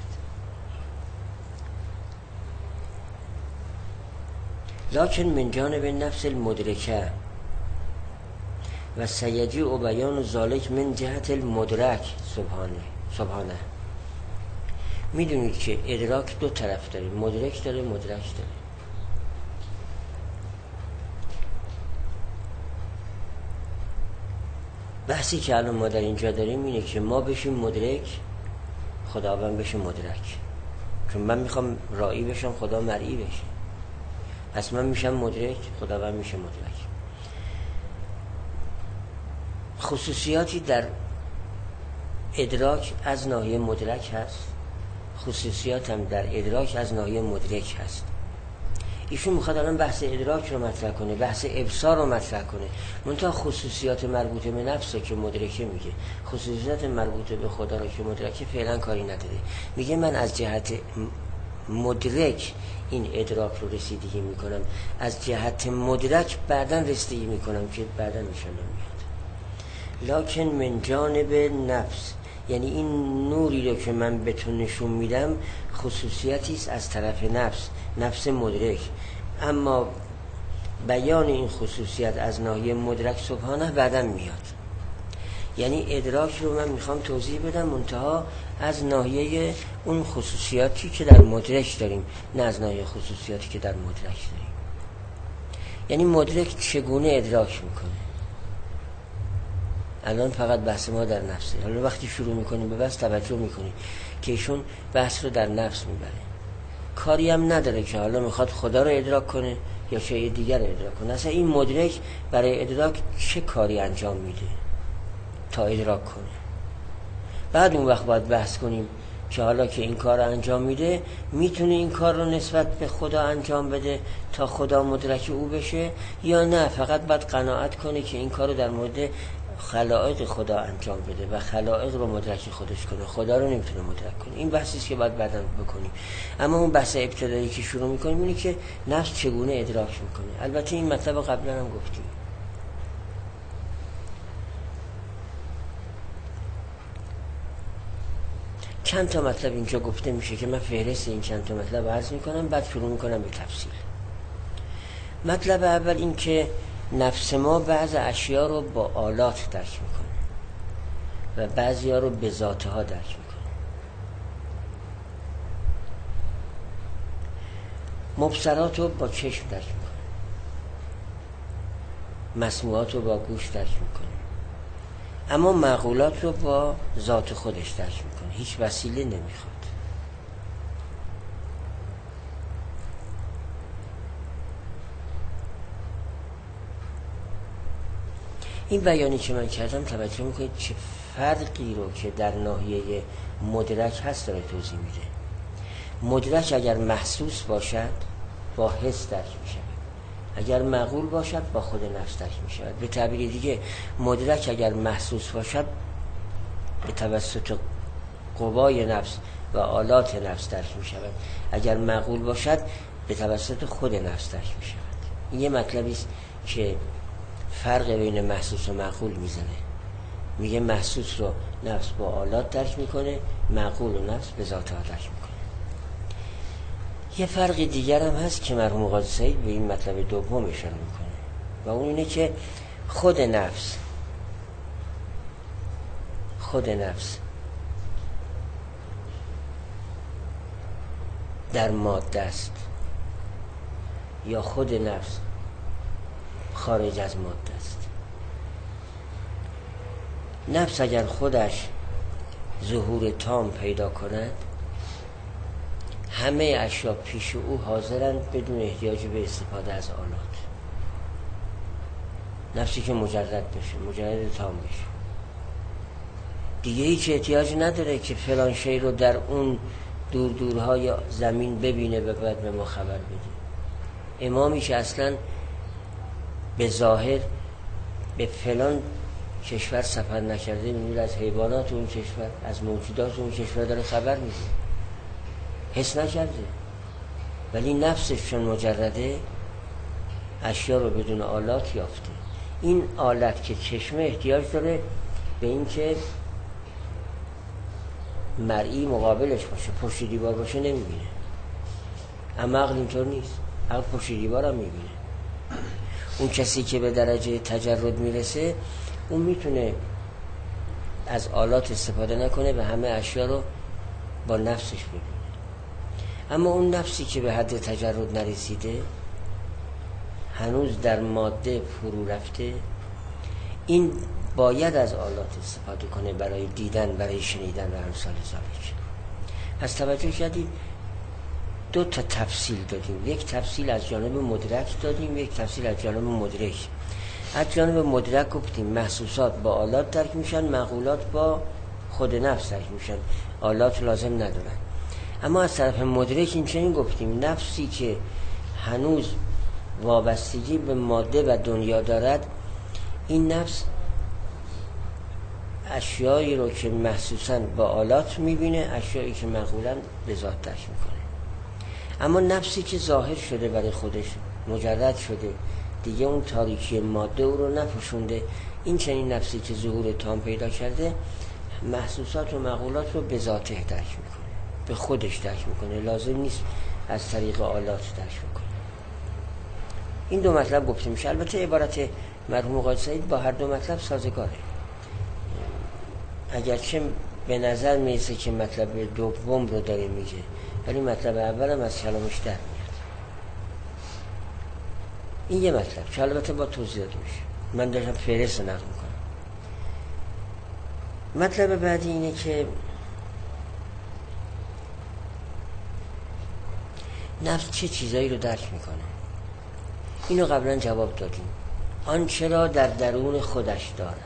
لکن من جانب نفس المدرکه و سیجی و بیان ذالک من جهت المدرک سبحانه سبحانه. میدونید که ادراک دو طرف داره، مدرک داره مدرک داره. بحثی که الان ما در اینجا داریم اینه که ما بشیم مدرک، خداوند بشه مدرک. چون من میخوام رائی بشم، خدا مرئی بشه. پس من میشم مدرک، خداوند میشه مدرک. خصوصیاتی در ادراک از ناحیه مدرک هست، خصوصیات هم در ادراک از ناحیه مدرک هست. ایشون میخواد الان بحث ادراک رو مطرح کنه، بحث ابصار رو مطرح کنه. منتها خصوصیات مربوطه به نفسه که مدرکه میگه، خصوصیات مربوطه به خدا رو که مدرکه فعلا کاری نداره. میگه من از جهت مدرک این ادراک رو رسیدگی میکنم، از جهت مدرک بعداً رسیدگی میکنم که بعداً میشم میاد. لکن من جانب نفس، یعنی این نوری رو که من به تو نشون میدم خصوصیتی است از طرف نفس، نفس مدرک. اما بیان این خصوصیت از ناحیه مدرک سبحانه بعداً میاد. یعنی ادراک رو من میخوام توضیح بدم، منتها از ناحیه اون خصوصیاتی که در مدرک داریم، نه از ناحیه خصوصیاتی که در مدرک داریم. یعنی مدرک چگونه ادراک میکنه. الان فقط بحث ما در نفسه. حالا وقتی شروع میکنیم به بحث توجه میکنیم که ایشون بحث رو در نفس میبره. کاری هم نداره که حالا میخواد خدا رو ادراک کنه یا شیء دیگر رو ادراک کنه. اصلا این مدرک برای ادراک چه کاری انجام میده تا ادراک کنه. بعد اون وقت باید بحث کنیم که حالا که این کار رو انجام میده میتونه این کار رو نسبت به خدا انجام بده تا خدا مدرک او بشه، یا نه فقط باید قناعت کنه که این کار رو در مورد خلائق خدا انجام بده و خلائق رو مدرک خودش کنه، خدا رو نمیتونه مدرک کنه. این بحثی است که باید بعداً بکنیم. اما اون بحث ابتدایی که شروع میکنیم اینه که نفس چگونه ادراک میکنه. البته این مطلب قبلا هم گفتیم. چند تا مطلب اینجا گفته میشه که من فهرست این چند تا مطلب عرض میکنم، بعد شروع میکنم به تفصیل. مطلب اول این که نفس ما بعض اشیا رو با آلات درک میکنه و بعضی ها رو به ذاتها درک میکنه. مبصرات رو با چشم درک میکنه، مسموعات رو با گوش درک میکنه، اما معقولات رو با ذات خودش درک میکنه، هیچ وسیله نمیخواد. این بیانی که من کردم توجه میکنید چه فرقی رو که در ناحیه مدرک هست داره توضیح میده. مدرک اگر محسوس باشد با حس درک میشود، اگر معقول باشد با خود نفس درک میشود. به تعبیر دیگه مدرک اگر محسوس باشد به توسط قوای نفس و آلات نفس درک میشود، اگر معقول باشد به توسط خود نفس درک میشود. این یه مطلبی است که فرق بین محسوس و معقول میزنه. میگه محسوس رو نفس با آلات درک میکنه، معقول و نفس به ذاتها درک میکنه. یه فرق دیگر هم هست که مرحوم قاضی سعید به این مطلب دوم اشاره میکنه و اون اینه که خود نفس خود نفس در ماده است یا خود نفس خارج از ماده است. نفس اگر خودش ظهور تام پیدا کند همه اشیا پیش او حاضرند بدون احتیاج به استفاده از آلات. نفسی که مجرد بشه، مجرد تام بشه، دیگه هیچ احتیاج نداره که فلان شی رو در اون دور دورهای زمین ببینه و بعد به ما خبر بده. امامی که اصلا به ظاهر به فلان کشور سفر نکرده، می‌بینید از حیوانات اون کشور، از موجودات اون کشور داره خبر میده، حس نکرده. ولی نفسش چون مجرده اشیا رو بدون آلات یافته. این آلت که چشمه احتیاج داره به این که مرئی مقابلش باشه، پشت دیوار باشه نمیبینه. اما عقل اینطور نیست، عقل پشت دیوار هم میبینه. اون کسی که به درجه تجرد میرسه اون میتونه از آلات استفاده نکنه و همه اشیا رو با نفسش ببینه. اما اون نفسی که به حد تجرد نرسیده، هنوز در ماده فرو رفته، این باید از آلات استفاده کنه برای دیدن، برای شنیدن و امثال ذالک. پس توجه کردید دو تا تفصیل دادیم. یک تفصیل از جانب مدرک دادیم، یک تفصیل از جانب مدرک. از جانب مدرک گفتیم محسوسات با آلات درک میشن، معقولات با خود نفس درک میشن، آلات لازم ندارن. اما از طرف مدرک این چنین گفتیم نفسی که هنوز وابستگی به ماده و دنیا دارد، این نفس اشیایی رو که محسوساً با آلات میبینه، اشیایی که معقولاً به ذات درک میکنه. اما نفسی که ظاهر شده برای خودش، مجرد شده، دیگه اون تاریکی ماده او رو نپوشونده، این چنین نفسی که ظهور تام پیدا کرده، محسوسات و معقولات رو به ذاته درک میکنه، به خودش درک میکنه، لازم نیست از طریق آلات درک میکنه. این دو مطلب گفته میشه. البته عبارت مرحوم قاضی سعید با هر دو مطلب سازگاره، اگرچه به نظر میرسه که مطلب دوم رو داره میگه، ولی مطلب اول هم از کلامش در میاد. این یه مطلب که البته با توضیح داده میشه، من داشتم فهرست نقل میکنم. مطلب بعدی اینه که نفس چه چیزایی رو درک میکنه. اینو قبلا جواب دادیم. آنچه را در درون خودش دارد.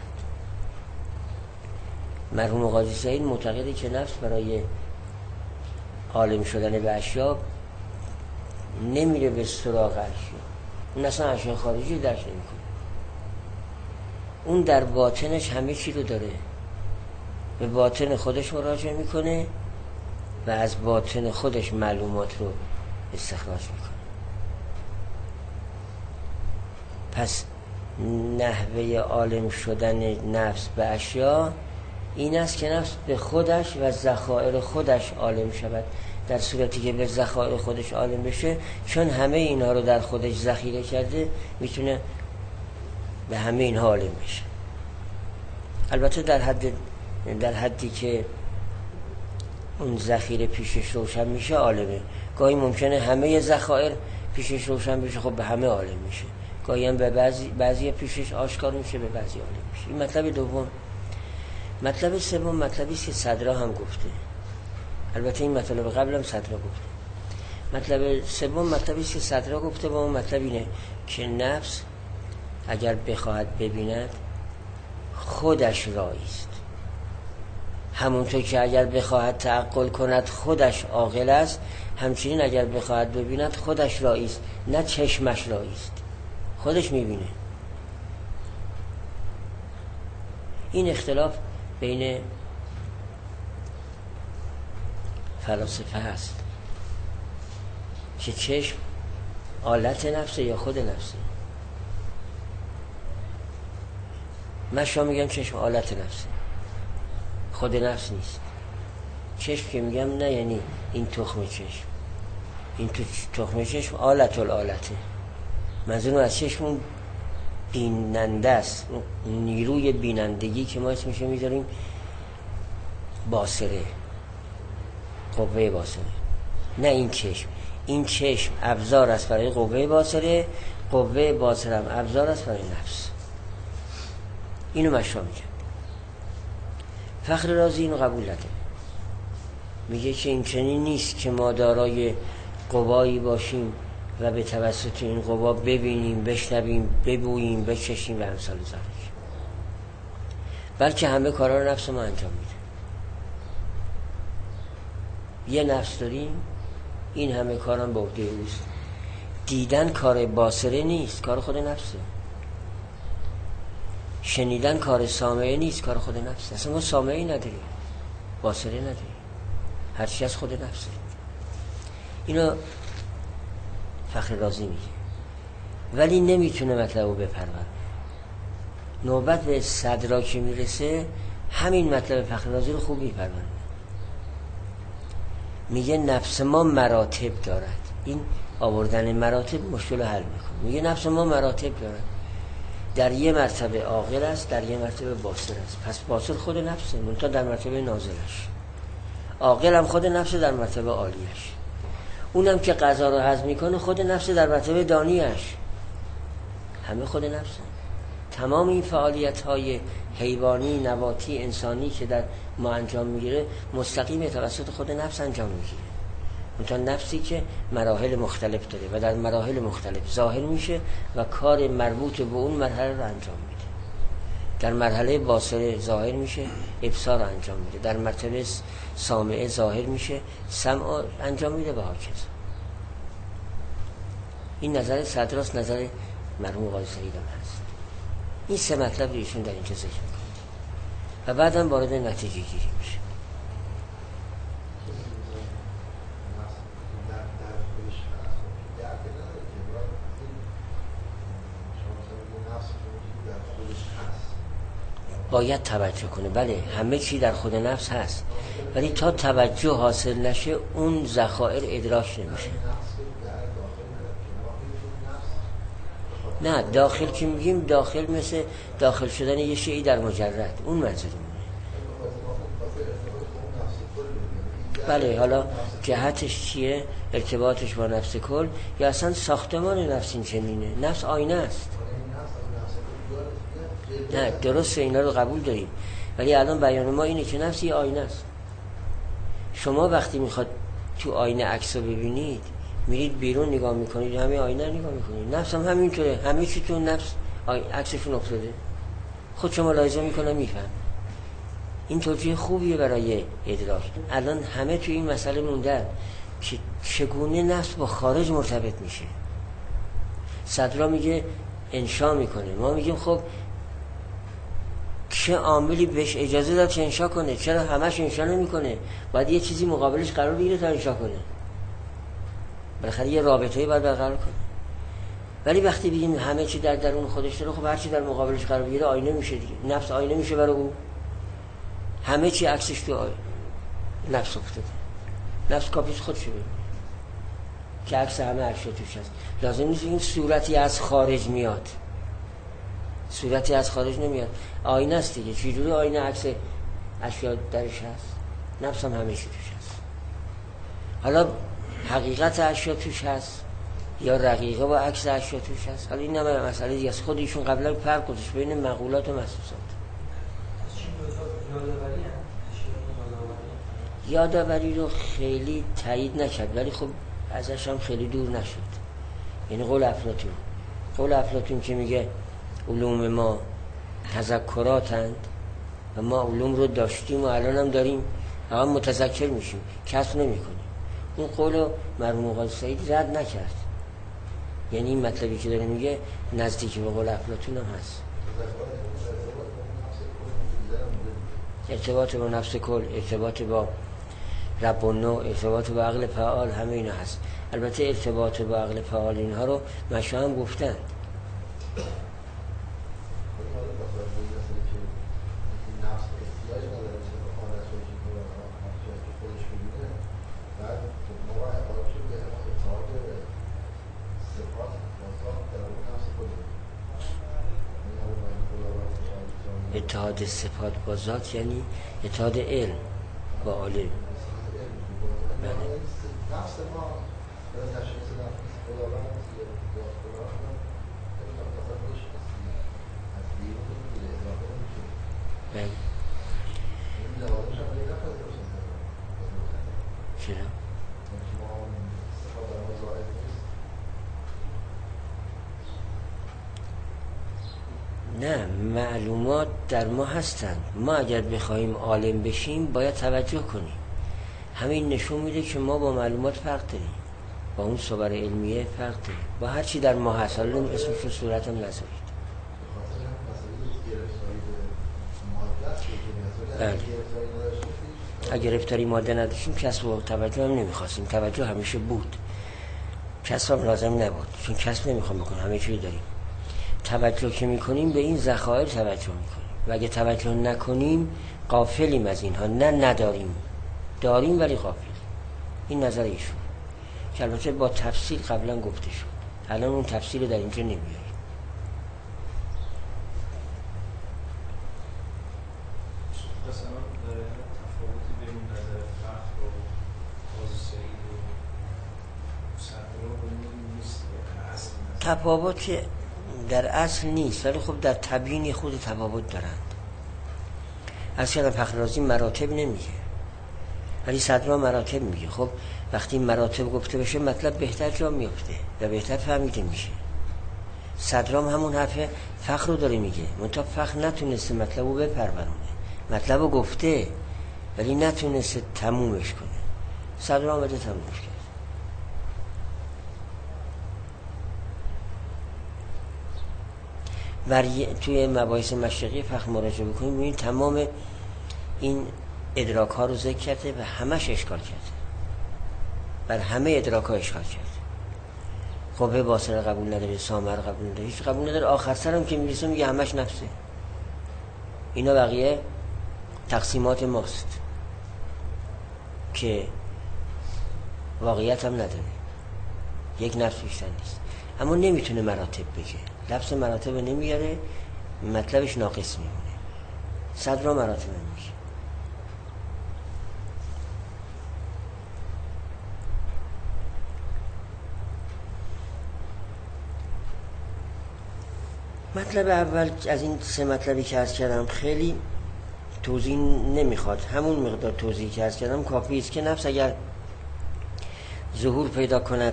مرحوم قاضی سعید معتقده که نفس برای عالم شدن به اشیا نمیره به سراغ اشیا، اون اصلا اشیا خارجی درک نمیکنه. اون در باطنش همه چی رو داره، به باطن خودش مراجعه میکنه و از باطن خودش معلومات رو استخراج میکنه. پس نحوه عالم شدن نفس به اشیا این است که نفس به خودش و ذخایر خودش عالم شود. در صورتی که به ذخایر خودش عالم بشه، چون همه اینها رو در خودش ذخیره کرده، میتونه به همه اینها عالم بشه. البته در حد در حدی که اون ذخیره پیشش روشن میشه عالمه. گاهی ممکنه همه ذخایر پیشش روشن بشه، خب به همه عالم میشه. گاهی هم به بعضی بعضی پیشش آشکار میشه، به بعضی عالم میشه. این مطلب دوم. مطلب سوم مطلبی است که صدرا هم گفته، البته این مطلب قبل هم صدرا گفته. مطلب سوم مطلبی است که صدرا گفته و اون مطلب اینه که نفس اگر بخواهد ببیند خودش رایی است، همونطور که اگر بخواهد تعقل کند خودش عاقل است، همچنین اگر بخواهد ببیند خودش رایی است، نه چشمش رایی است، خودش میبینه. این اختلاف بین فلاسفه هست که چشم آلت نفسه یا خود نفسه. من شما میگم چشم آلت نفسه، خود نفس نیست. چشم که میگم نه یعنی این تخم چشم، این تو تخم چشم آلت الالته، منظورم از چشم اون بیننده است، نیروی بینندگی که ما اسمش میذاریم باصره، قوه باصره. نه این چشم، این چشم ابزار است برای قوه باصره، قوه باصره هم ابزار است برای نفس. اینو مشروع میگم. فخر رازی اینو قبول نداره، میگه که این چنین نیست که ما دارای قوایی باشیم و به توسط این قوا ببینیم، بشنویم، ببوییم، بچشیم و امثال ذالک، بلکه همه کارا رو نفس ما انجام میده. یه نفس داریم، این همه کارم به عهده اوست. دیدن کار باصره نیست، کار خود نفسه. شنیدن کار سامعه نیست، کار خود نفسه. اصلا ما سامعی نداریم، باصره نداریم، هر چی از خود نفسه. اینو فخر رازی میگه، ولی نمیتونه مطلب رو بپرورد. نوبت به صدرا که میرسه همین مطلب فخر رازی رو خوب میپرورد. میگه نفس ما مراتب دارد. این آوردن مراتب مشکل رو حل میکنه. میگه نفس ما مراتب دارد، در یه مرتبه عاقل است، در یه مرتبه باصر است. پس باصر خود نفسه، منتها در مرتبه نازلش. عاقل هم خود نفسه در مرتبه عالیش. اونم که غذا رو هضم میکنه خود نفسه در مرتبه دانیش. همه خود نفسه. تمام این فعالیت های حیوانی، نباتی، انسانی که در ما انجام میگیره مستقیم توسط خود نفس انجام میگیره. اونتا نفسی که مراحل مختلف داره و در مراحل مختلف ظاهر میشه و کار مربوط به اون مرحله رو انجام میده. در مرحله باصره ظاهر میشه، ابصار رو انجام میده. در مرتبه سامعه ظاهر میشه، سمع انجام میده و هاکذا. این نظر صدراست، نظر مرحوم قاضی سعید هم هست. این سه مطلب رو ایشون در اینجا ذکر میکنه و بعدم وارد نتیجه گیری میشه. باید توجه کنه. بله همه چی در خود نفس هست، ولی تا توجه حاصل نشه اون ذخایر ادراک نمیشه. نه داخل که میگیم داخل مثل داخل شدن یه شیئی در مجرد، اون منظورمونه. بله حالا جهتش چیه؟ ارتباطش با نفس کل یا اصلا ساختمان نفس این چنینه؟ نفس آینه است. نه درسته اینا رو قبول داریم، ولی الان بیان ما اینه که نفس یه آینه است. شما وقتی میخواد تو آینه عکس رو ببینید میرید بیرون نگاه میکنید، همه آینه نگاه میکنید. نفس هم همینطوره، همه چی تو نفس عکسشون افتاده، خود شما ملاحظه میکنه میفهم. این توجیه خوبیه برای ادراک. الان همه تو این مسئله موندن که چگونه نفس با خارج مرتبط میشه. صدرا میگه انشا میکنه، ما میگیم خب چه عاملی بهش اجازه داد چه انشا کنه؟ چرا همش انشا نمیکنه؟ باید یه چیزی مقابلش قرار بگیره تا انشا کنه. بالاخره یه رابطه‌ای باید برقرار کنه. ولی وقتی بگیم همه چی در درون خودش داره، خب هر چی در مقابلش قرار بگیره آینه میشه دیگه. نفس آینه میشه برای او. همه چی عکسش تو آینه. نفس افتاده. نفس کاپیش خودشه ببینه که عکس همه اشیا توش هست. لازم نیست این صورتی از خارج میاد. صورتی از خارج نمیاد. آینه است دیگه. چجوری آینه عکس اشیا درش هست؟ نفس هم همه چی توش هست. حالا حقیقت اشیا توش هست یا رقیقه با عکس اشیا توش هست؟ حالا این هم مسئله دیگه است. خودشون قبلا فرق گذاشت بین مقولات و محسوسات. یادآوری رو خیلی تایید نکرد، ولی خب ازش هم خیلی دور نشد. یعنی قول افلاطون قول افلاطون که میگه علوم ما تذکراتند و ما علوم رو داشتیم و الان هم داریم، اما متذکر میشیم، کسب نمی کنیم. این قول رو مرحوم قاضی سعید رد نکرد. یعنی این مطلبی که داره میگه نزدیکی به قول افلاطون هم هست. ارتباط با نفس کل، ارتباط با رب و نوع، ارتباط با عقل فعال، همه اینا هست. البته ارتباط با عقل فعال اینها رو مشا هم گفتند. اتحاد صفات با ذات یعنی اتحاد علم با عالم. بله. بله. چرا؟ نه معلومات در ما هستند. ما اگر بخوایم عالم بشیم باید توجه کنیم. همین نشون میده که ما با معلومات فرق داریم، با اون صور علمیه فرق داریم، با هر چی در ما هست. حالا اسمش رو صورت هم نذارید. بله. اگر گرفتاری ماده نداشتیم کسب و توجه هم نمیخواستیم. توجه همیشه بود، کسب هم لازم نبود، چون کسب نمیخوام بکنم، همه چی داریم. توجه که میکنیم به این ذخایر توجه میکنیم و اگه توجه نکنیم غافلیم از اینها. نه نداریم، داریم ولی غافلیم. این نظر ایشون که البته با تفصیل قبلا گفته شد. الان اون تفصیل در اینجا نمیاریم. تفاوت در اصل نیست، ولی خب در تبیین خود تفاوت دارند. از کردم فخر رازی مراتب نمیگه. ولی صدرا مراتب میگه. خب وقتی مراتب گفته بشه مطلب بهتر جا میفته و بهتر فهمیده میشه. صدرام همون حرف فخر رو داره میگه، منتها فخر نتونسته مطلب رو بپرورونه، مطلب رو گفته ولی نتونسته تمومش کنه. صدرام بده تمومش کرد. بر توی مباحث مشرقی فخر مراجعه بکنیم میبینید تمام این ادراک ها رو ذکر کرده و همش اشکال کرده، بر همه ادراک ها اشکال کرده. قوه باصره قبول نداره، سامر قبول نداره، هیچ قبول نداره. آخر سرم که میرسه میگه همش نفسه. اینا بقیه تقسیمات ماست که واقعیت هم نداره، یک نفس بیشتر نیست. اما نمیتونه مراتب بگه، لفظ مراتب نمیاره، مطلبش ناقص میمونه. صدرا مراتب میگه. مطلب اول از این سه مطلبی که عرض کردم خیلی توضیح نمیخواد، همون مقدار توضیح که عرض کردم کافی است که نفس اگر ظهور پیدا کند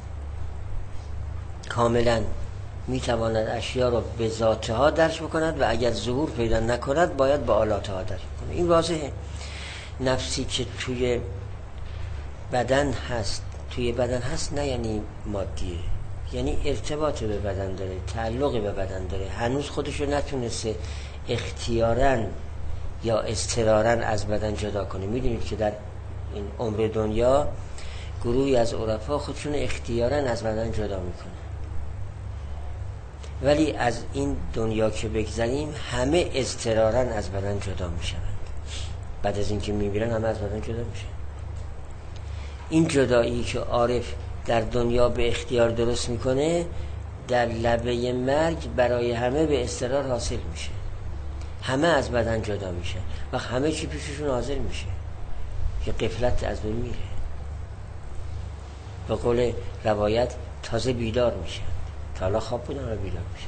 کاملا میتواند اشیا را به ذاتها درک بکند و اگر ظهور پیدا نکند باید با آلاتها درک بکند. این واضحه. نفسی که توی بدن هست، توی بدن هست نه یعنی مادیه، یعنی ارتباط به بدن داره، تعلق به بدن داره، هنوز خودشو نتونسته اختیاراً یا اضطراراً از بدن جدا کنه. میدونید که در این عمر دنیا گروهی از عرفا خودشون اختیاراً از بدن جدا میکنه، ولی از این دنیا که بگذریم همه اضطراراً از بدن جدا میشوند. بعد از اینکه میمیرن همه از بدن جدا میشن. این جدایی که عارف در دنیا به اختیار درست میکنه در لبه مرگ برای همه به اضطرار حاصل میشه. همه از بدن جدا میشه و همه چی پیششون حاضر میشه که غفلت از بین میره. به قول روایت تازه بیدار میشه، تا حالا خواب بودن و بیدار میشه.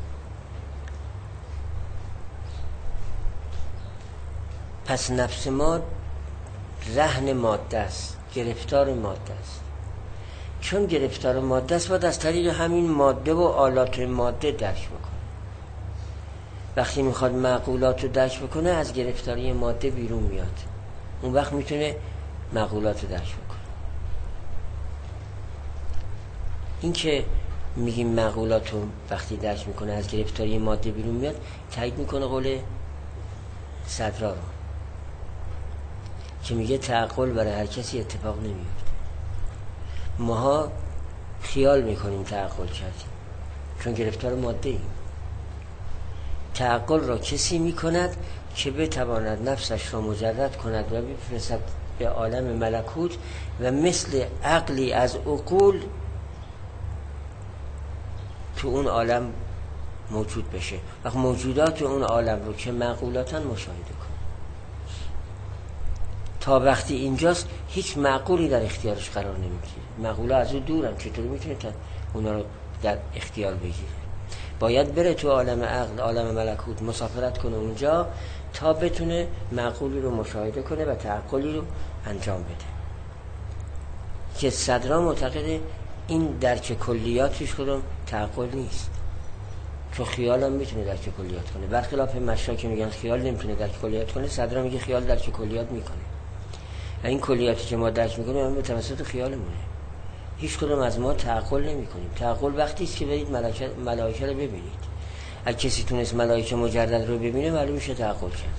پس نفس ما رهن ماده است، گرفتار ماده است. چون گرفتار ماده است باید از طریق همین ماده و آلات ماده درک بکنه. وقتی میخواد معقولات رو درک بکنه از گرفتاری ماده بیرون میاد، اون وقت میتونه معقولات رو درک بکنه. این که میگیم معقولات رو وقتی درک میکنه از گرفتاری ماده بیرون میاد تایید میکنه قول صدرا رو که میگه تعقل برای هر کسی اتفاق نمیفته. ماها خیال میکنیم تعقل کردیم چون گرفتار ماده ایم. تعقل را کسی میکند که بتواند نفسش را مجرد کند و بفرستد به عالم ملکوت و مثل عقلی از عقول تو اون عالم موجود بشه و موجودات اون عالم رو که معقولاتن مشاهده کنه. تا وقتی اینجاست هیچ معقولی در اختیارش قرار نمیگیره. معقولا از او دورن، چطوری میتونه اونا رو در اختیار بگیره؟ باید بره تو عالم عقل، عالم ملکوت، مسافرت کنه اونجا تا بتونه معقولی رو مشاهده کنه و تعقلی رو انجام بده. که صدرا معتقده این درک کلیاتش خودم تعقل نیست، چون خیال هم میتونه درک کلیات کنه. برخلاف مشا که میگن خیال نمیتونه درک کلیات کنه، صدرا میگه خیال درک کلیات میکنه. این کلیاتی که ما درک میکنیم همه به توسط خیالمونه. هیچ کدوم از ما تعقل نمیکنیم. تعقل وقتی است که برید ملائکه ملائکه رو ببینید. اگه کسی تونست ملائکه مجرد رو ببینه معلوم میشه تعقل کرد.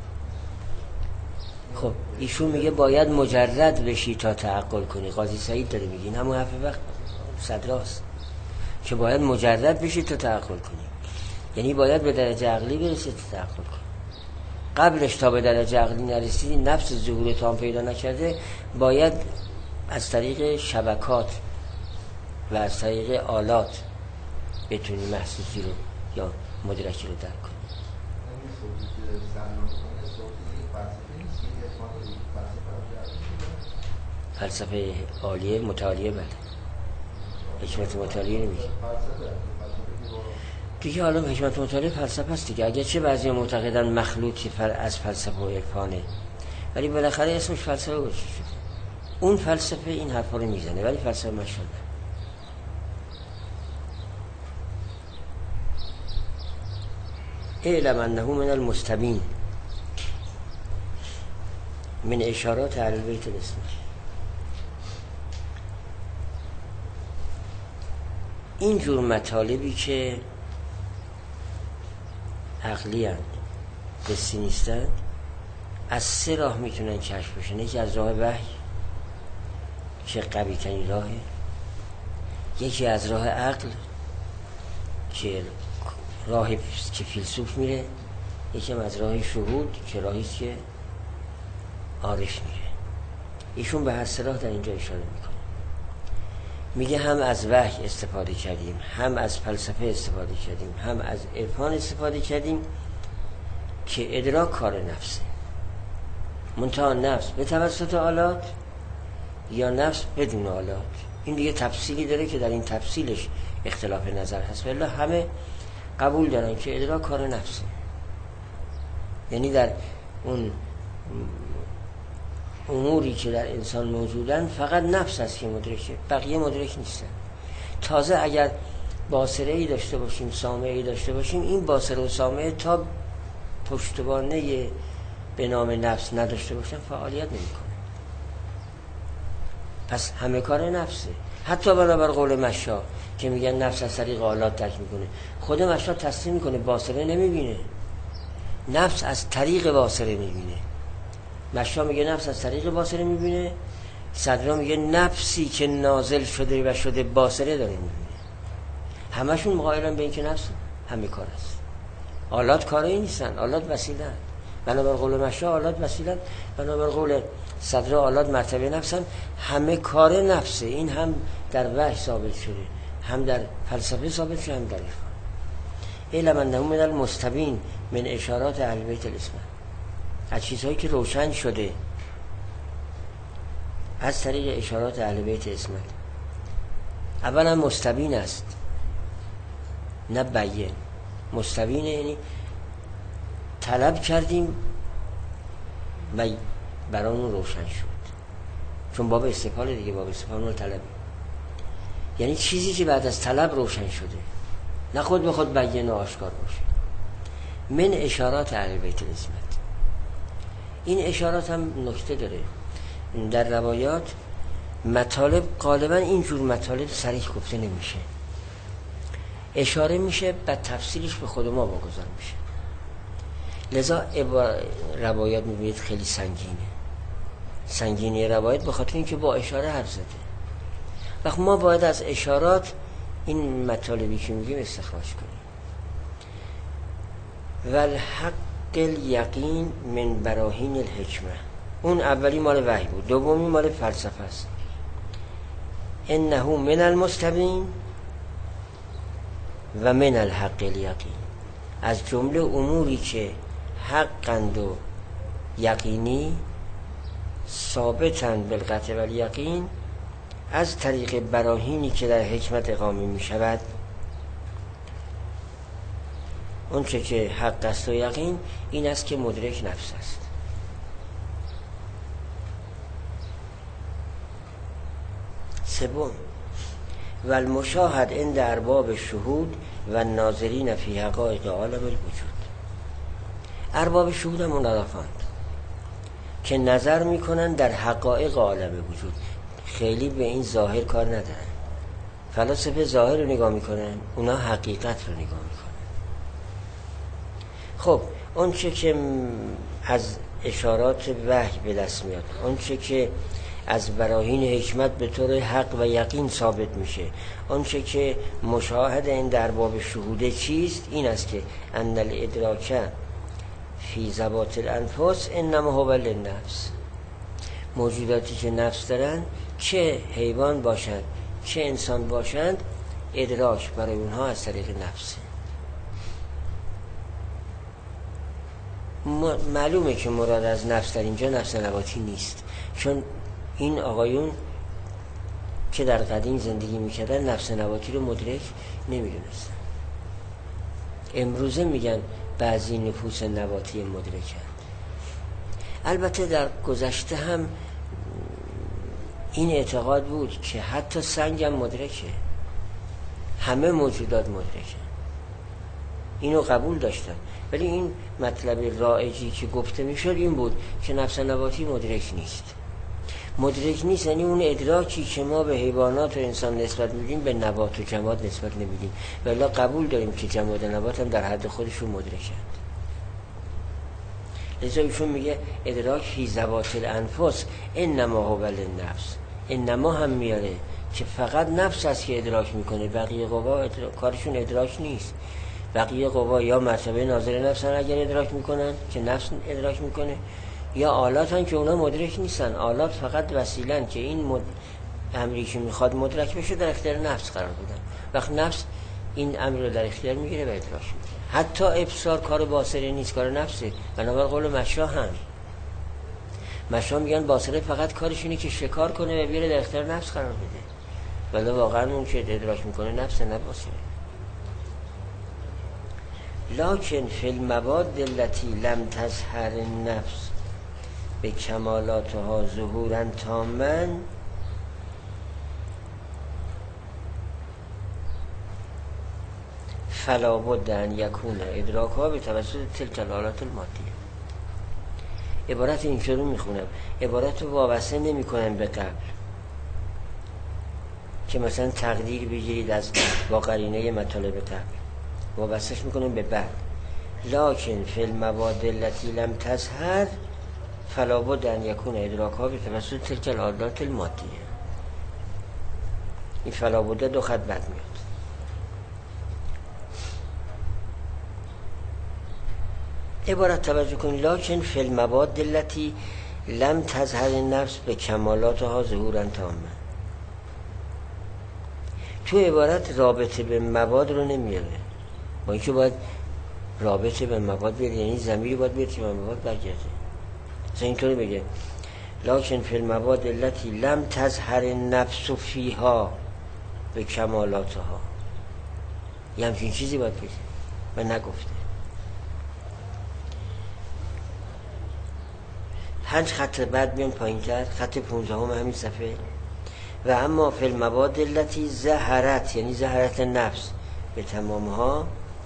خب ایشون میگه باید مجرد بشی تا تعقل کنی. قاضی سعید داره میگه این همون حرف وقت صدراست که باید مجرد بشی تا تعقل کنی، یعنی باید به درجه عقلی برسی تا تعقل کنی. قبلش تا به درجه عقلی نرسیدی، نفس ظهور تام پیدا نکرده، باید از طریق شبکات و از طریق آلات بتونی محسوسی رو یا مدرکی رو درک کنی. فلسفه عالیه متعالیه بله، حکمت متعالیه نمیگه دیگه. حالا حکمت متعالیه فلسفه است دیگه. اگرچه بعضی معتقدن مخلوطی فر از فلسفه و عرفانه، ولی بالاخره اسمش فلسفه گذاشته شده. اون فلسفه این حرفا رو میزنه ولی فلسفه مشهد نه. اعلم انه من المستبین من اشارات اهل بیت الاسلام. این جور مطالبی که عقلی هستند، حسی نیستند، از سه راه میتونن کشف بشن. یکی از راه وحی که قوی ترین راهه، یکی از راه عقل که راهی که فیلسوف میره، یکی از راه شهود که راهی که عارف میره. ایشون به هر سه راه در اینجا اشاره میکنه. میگه هم از وحی استفاده کردیم، هم از فلسفه استفاده کردیم، هم از عرفان استفاده کردیم که ادراک کار نفسه. منتها نفس به توسط آلات یا نفس بدون آلات، این دیگه تفصیلی داره که در این تفصیلش اختلاف نظر هست. ولی همه قبول دارن که ادراک کار نفسه. یعنی در اون اموری که در انسان موجودن فقط نفس هست که مدرکه، بقیه مدرک نیستن. تازه اگر باصره ای داشته باشیم، سامعه ای داشته باشیم، این باصره و سامعه تا پشتوانه به نام نفس نداشته باشن فعالیت نمیکنه. پس همه کار نفسه. حتی بنابر قول مشا که میگن نفس از طریق آلات درک میکنه، خود مشا تصدیق میکنه باصره نمیبینه، نفس از طریق باصره میبینه. مشا میگه نفس از طریق باصره میبینه، صدرا میگه نفسی که نازل شده و شده باصره داره میبینه. همشون مقایلن به این که نفس همه کار است. آلات کاری نیستن، آلات وسیله. بنابر قول مشا آلات وسیله، بنابر قول صدرا آلات مرتبه نفسن. همه کار نفسه. این هم در وحی ثابت شده، هم در فلسفه ثابت شده، هم در عرفان. علم انه من المستبین من اشارات اهل بیت الاسلام، از چیزهایی که روشن شده از طریق اشارات اهل بیت اسمت. اولا مستبین است نه بیان. مستبین یعنی طلب کردیم و برامون روشن شد، چون باب استفاله دیگه، باب استفاله رو طلبی، یعنی چیزی که بعد از طلب روشن شده، نه خود به خود بیان و آشکار باشه. من اشارات اهل بیت الاسمت. این اشارات هم نکته داره. در روایات مطالب غالبا اینجور مطالب صریح گفته نمیشه، اشاره میشه، بعد تفصیلش به خود ما واگذار میشه. لذا روایات میبینید خیلی سنگینه. سنگینی روایت به خاطر اینکه با اشاره حرف زده. وقت ما باید از اشارات این مطالبی که میگیم استخراج کنیم. والحق الیقین من براهین الحکمه. اون اولی مال وحی بود، دومی مال فلسفه است. انه من المستبین و من الحق الیقین. از جمله اموری که حقند و یقینی ثابتند بالقطع و الیقین از طریق براهینی که در حکمت اقامه می شود. اون چه که حق است و یقین این است که مدرک نفس است. سوم و المشاهد عند ارباب الشهود و ناظرین فی حقایق عالم الوجود. ارباب شهود هم منافقند که نظر میکنن در حقایق عالم وجود، خیلی به این ظاهر کار ندارن. فلاسفه ظاهر رو نگاه میکنن، اونا حقیقت رو نگاه میکنن. خب اون چه که از اشارات وحی به دست میاد، اون چه که از براهین حکمت به طور حق و یقین ثابت میشه، اون چه که مشاهد این در باب شهوده چیست، این است که ان الادراک فی ذوات الانفس انما هو للنفس. موجوداتی که نفس دارن، چه حیوان باشند چه انسان باشند، ادراک برای اونها از طریق نفسه. معلومه که مراد از نفس در اینجا نفس نباتی نیست، چون این آقایون که در قدیم زندگی میکردن نفس نباتی رو مدرک نمیدونستن. امروزه میگن بعضی نفوس نباتی مدرکن. البته در گذشته هم این اعتقاد بود که حتی سنگ هم مدرکه، همه موجودات مدرکه، اینو قبول داشتن. ولی این مطلب رایجی که گفته میشد این بود که نفس نباتی مدرک نیست. مدرک نیست یعنی اون ادراکی که ما به حیوانات و انسان نسبت میدیم به نبات و جماد نسبت نمیدیم، ولی قبول داریم که جماد و نبات هم در حد خودشون مدرکند. لذا ایشون میگه ادراک فی ذوات الانفس انما هو للنفس، انما هم میاره که فقط نفس است که ادراک میکنه، بقیه قوا ادراک... کارشون ادراک نیست. بقیه قوا یا مرتبه ناظر نفس هن اگر ادراک میکنن که نفس ادراک میکنه، یا آلات هن که اونا مدرک نیستن. آلات فقط وسیلن که این مد... امری که میخواد مدرک بشه در اختیار نفس قرار بدن. وقت نفس این امر رو در اختیار میگیره و ادراک میکنه. حتی ابصار کار باصره نیست، کار نفسه. بنابر قول مشا هم مشا میگن باصره فقط کارش اینه که شکار کنه و بیاره در اختیار نفس قرار بده، ولی واقعا اون که ادراک میکنه نفس نه باصره. لکن فی المواد التي لم تظهر النفس به کمالاتها ظهورا تاما فلا بد ان یکون ادراکها به توسط تلک الحالات المادیه. عبارت این رو میخونم، عبارت رو وابسته نمی کنن به قبل که مثلا تقدیر بگیرید از با قرینه مطالب قبل، وابستش میکنن به بعد. لکن فی المواد التي لم تظهر فلا بد ان یکون ادراکها به توسط تلک الحالات المادیه. این فلا بد دو خط بعد میاد. عبارت توجه کنید، لکن فی المواد التي لم تظهر النفس به کمالاتها ظهورا تاما. تو عبارت رابطه به مواد رو نمیاره، با اینکه باید رابطه به مواد بیاره، یعنی ضمیری باید بیاره که به مواد برگرده. مثلا اینطوری بگه لکن فی المواد التي لم تظهر النفس فیها به کمالاتها، یه همچین چیزی باید بگه و نگفته. پنج خط بعد بیان پایین تر، خط پونزدهم همین صفحه. و اما فی المواد التي ظهرت، یعنی ظهرت نفس به تمامها،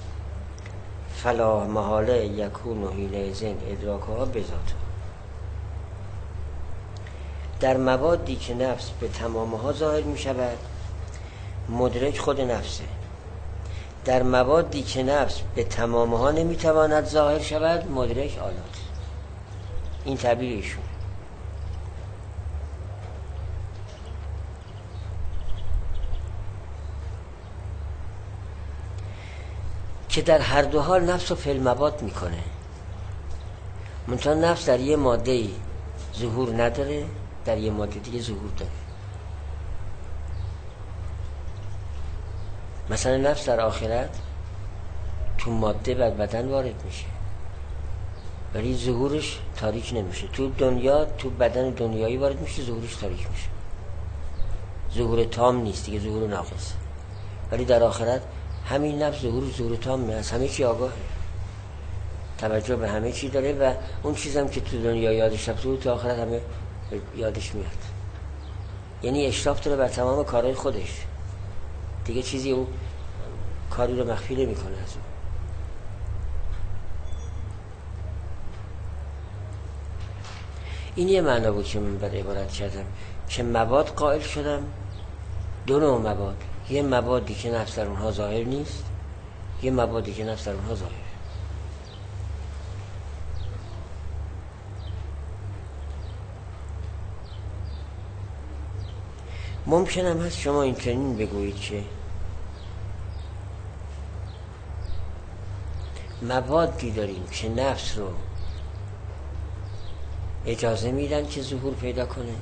فلا محاله یکون حینئذ ادراکها بذاتها. در موادی که نفس به تمامها ظاهر می شود مدرک خود نفسه. در موادی که نفس به تمامها نمی تواند ظاهر شود مدرک آلات. این تعبیر ایشون. که در هر دو حال نفس رو فی المواد میکنه، منتها نفس در یه ماده ظهور نداره، در یه ماده دیگه ظهور داره. مثلا نفس در آخرت تو ماده و بدن وارد میشه ولی ظهورش تاریک نمیشه. تو دنیا تو بدن دنیایی وارد میشه، ظهورش تاریک میشه، ظهور تام نیست دیگه، ظهور ناقص. ولی در آخرت همین نفس ظهور ظهور تام میشه، همه چی آگاهه، توجه به همه چی داره و اون چیزم که تو دنیا یادش رفته بود تو آخرت همه یادش میاد. یعنی اشراف داره بر تمام کارهای خودش، دیگه چیزی اون کاری رو مخفی نمیکنه از اون. این یه معنا بود که من بر عبارت کردم که مواد قائل شدم، دو نوع مواد، یه موادی که نفس در اونها ظاهر نیست، یه موادی که نفس در اونها ظاهر. ممکنم هست شما این چنین بگویید که موادی داریم که نفس رو اجازه میدن که ظهور پیدا کنه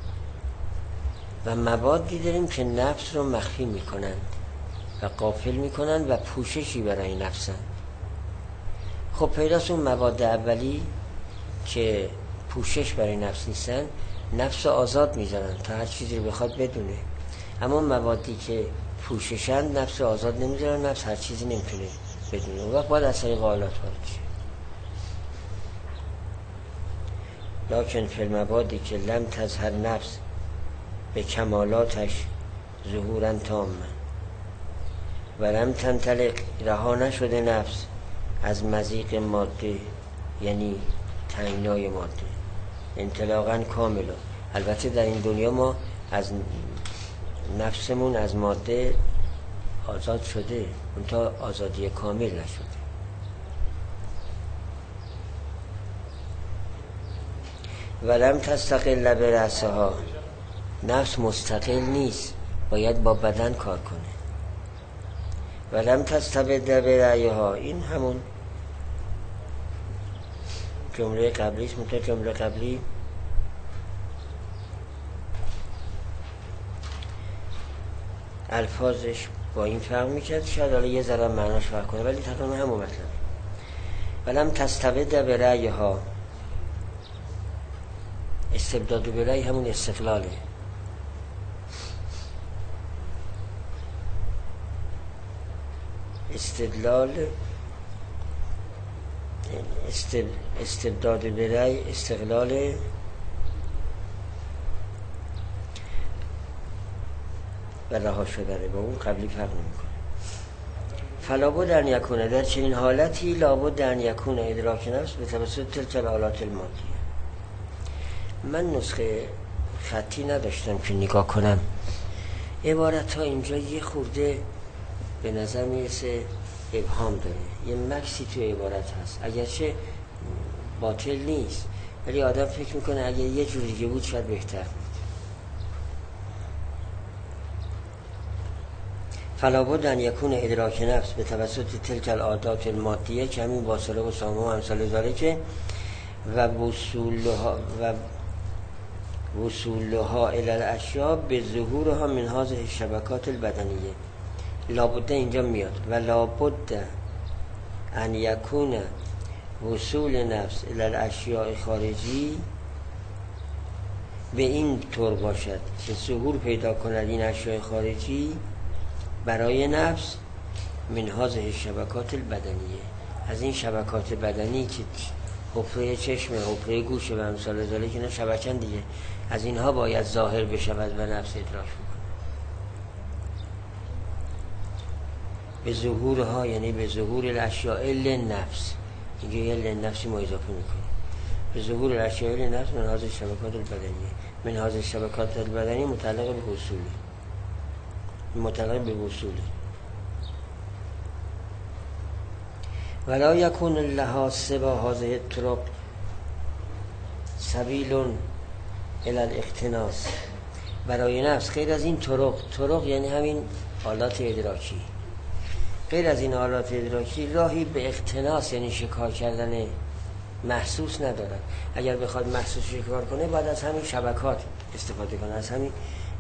و موادی داریم که نفس رو مخفی میکنن و غافل میکنن و پوششی برای نفسن. خب پیداست اون مواد اولی که پوشش برای نفس نیستن نفس آزاد میذارن تا هر چیزی رو بخواد بدونه، اما موادی که پوششن نفس آزاد نمیذارن، نفس هر چیزی نمیتونه بدونه، اون وقت باید از طریق آلات وارد شه. لکن فی المبادی که لم تظهر نفس به کمالاتش ظهورا تاما و لم تنطلق، رها نشده نفس از مضیق ماده، یعنی تنگنای ماده، انطلاقا کاملا. البته در این دنیا ما از نفسمون از ماده آزاد شده، اون تا آزادی کامل نشده. ولم تستقل برأسها، نفس مستقل نیست، باید با بدن کار کنه. ولم تستبد برأیها، این همون جمله قبلی است. مثل جمله قبلی الفاظش با این فرق میکرد، شاید حالا یه ذره معناش فرق کنه، ولی تقریبا همون مطلب. ولم تستبد برأیها، استبداد برأی همون استقلاله. استدلال استبداد برأی استقلال و رها شدنه، با اون قبلی فرق نمیکنه. فلابد ان یکونه، در چنین حالتی لابد ان یکونه ادراک نفس به توسط تلک الآلات المادیه. من نسخه خطی نداشتم که نگاه کنم، عبارت ها اینجا یه خورده به نظر میرسه ابهام داره، یه مکسی تو عبارت هست، اگرچه باطل نیست، ولی آدم فکر میکنه اگه یه جور دیگه بود شاید بهتر بود. فلابد ان یکون ادراک نفس به توسط تلک العادات المادیه که همین واصله و سامه و امثال داره که و وصولها و وصولها الی الاشیاء به ظهورها من هذه الشبکات البدنیه. لابد اینجا میاد و لابد ان یکون وصول نفس الی الاشیاء خارجی به این طور باشد که ظهور پیدا کند این اشیاء خارجی برای نفس من هذه الشبکات البدنیه، از این شبکات بدنی که حفره چشم، حفره گوش و امثال ذالک، اینا شبکن دیگه، از اینها باید ظاهر بشود و نفس ادراک بکنه. به ظهورها یعنی به ظهور الاشیاء للنفس، اینجا یه للنفسی ما اضافه میکنیم. به ظهور الاشیاء للنفس من هذه الشبکات البدنیه، من هذه الشبکات البدنی متعلق به وصوله، متعلق به وصوله. ولا یکون لها سوا هذه الطرق سبیل الی الاقتناص، برای نفس غیر از این طرق، طرق یعنی همین آلات ادراکی، غیر از این آلات ادراکی راهی به اقتناص یعنی شکار کردن محسوس ندارد. اگر بخواد محسوس شکار کنه باید از همین شبکات استفاده کنه، از همین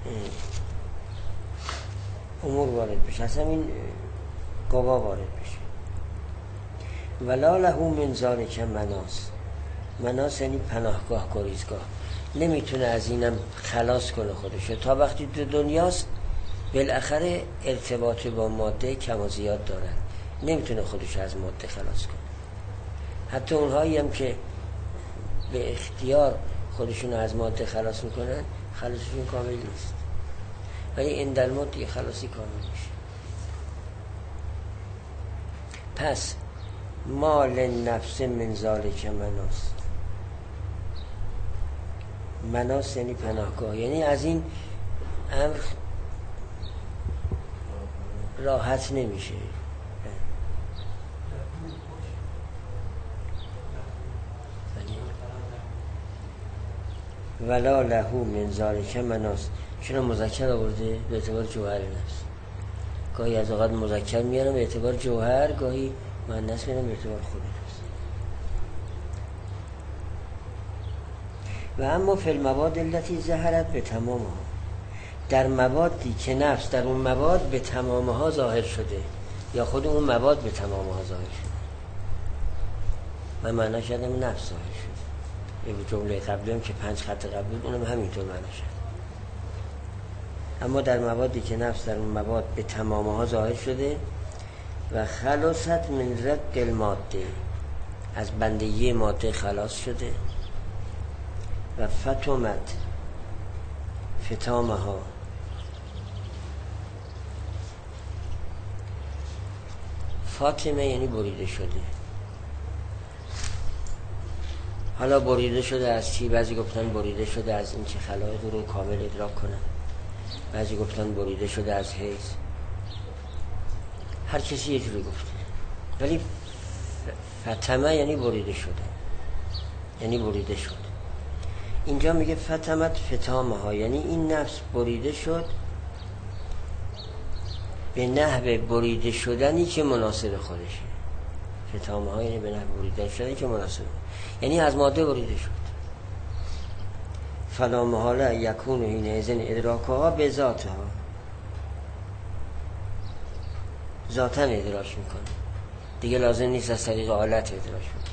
امور وارد بشه، از همین قوا وارد بشه. ولا له من ذلک مناص، مناص یعنی پناهگاه، گریزگاه، نمیتونه از اینم خلاص کنه خودشه. تا وقتی تو دنیاست بالاخره ارتباط با ماده کم و زیاد دارن، نمیتونه خودش از ماده خلاص کنه. حتی اونهایی هم که به اختیار خودشون از ماده خلاص میکنن خلاصشون کامل نیست، ولی اندل ماده خلاصی کامل میشه. پس مال نفس من ذالک مناص، مناص یعنی پناهگاه، یعنی از این امر راحت نمیشه. ولا له من ذالک مناص، چون مذکر آورده به اعتبار جوهر نفس، گاهی از اوقات مذکر میارم به اعتبار جوهر، گاهی مؤنث میارم به اعتبار خود نفس. و اما فی المواد التي ظهرت به تمامها، در موادی که نفس در اون مواد به تمامها ظاهر شده، یا خود اون مواد به تمامها ظاهر شده. من معنا کردم نفس ظاهر شده، یه جمله قبلی هم که پنج خط قبل بود اونم همینطور معنا شد. اما در موادی که نفس در اون مواد به تمامها ظاهر شده و خلاصت من رق الماده، از بندگی ماده خلاص شده، و فتمت فتامها. فاطمه یعنی بریده شده. حالا بریده شده از چی؟ بعضی گفتن بریده شده از این که خلایق رو کامل ادراک کنن، بعضی گفتن بریده شده از حیض، هر کسی یه جوری گفته. ولی فتمه یعنی بریده شده، یعنی بریده شد. اینجا میگه فتمت فتامه ها، یعنی این نفس بریده شد به نحو بریده شدنی که مناسب خودشه. فتامه ها یعنی به نحو بریده شدنی که مناسب، یعنی از ماده بریده شد. فلا محاله یکون و این ازن ادراکها به ذاتها، ذاتن ادراک میکنه دیگه، لازم نیست از طریق آلت ادراک میکنه.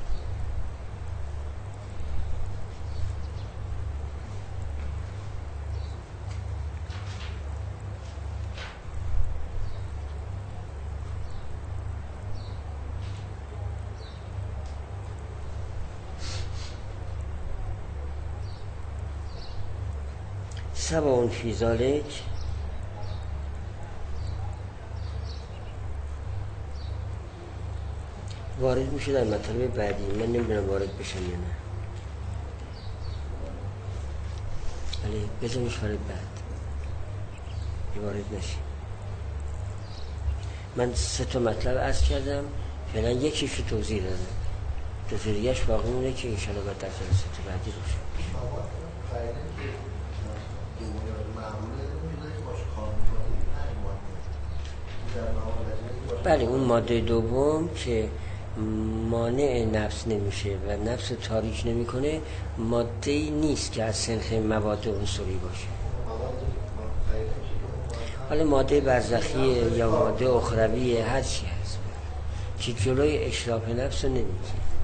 سبعون فی ذالک وارد میشه در مطلب بعدی. من نمیدونم وارد بشم یا نه، ولی بذارمش برای بعد وارد نشیم. من سه تا مطلب عرض کردم، فعلا یکیش رو توضیح دادم، دو تا دیگه‌اش باقی مونه که انشاءالله بعد در جلسات بعدی روشن بشه. بله، اون ماده دوم که مانع نفس نمیشه و نفس تاریک نمیکنه، ماده ای نیست که از صنف مواد عنصری باشه. حالا ماده برزخیه یا ماده اخرویه، هر چی هست که جلوی اشراف نفس رو نمیگیره.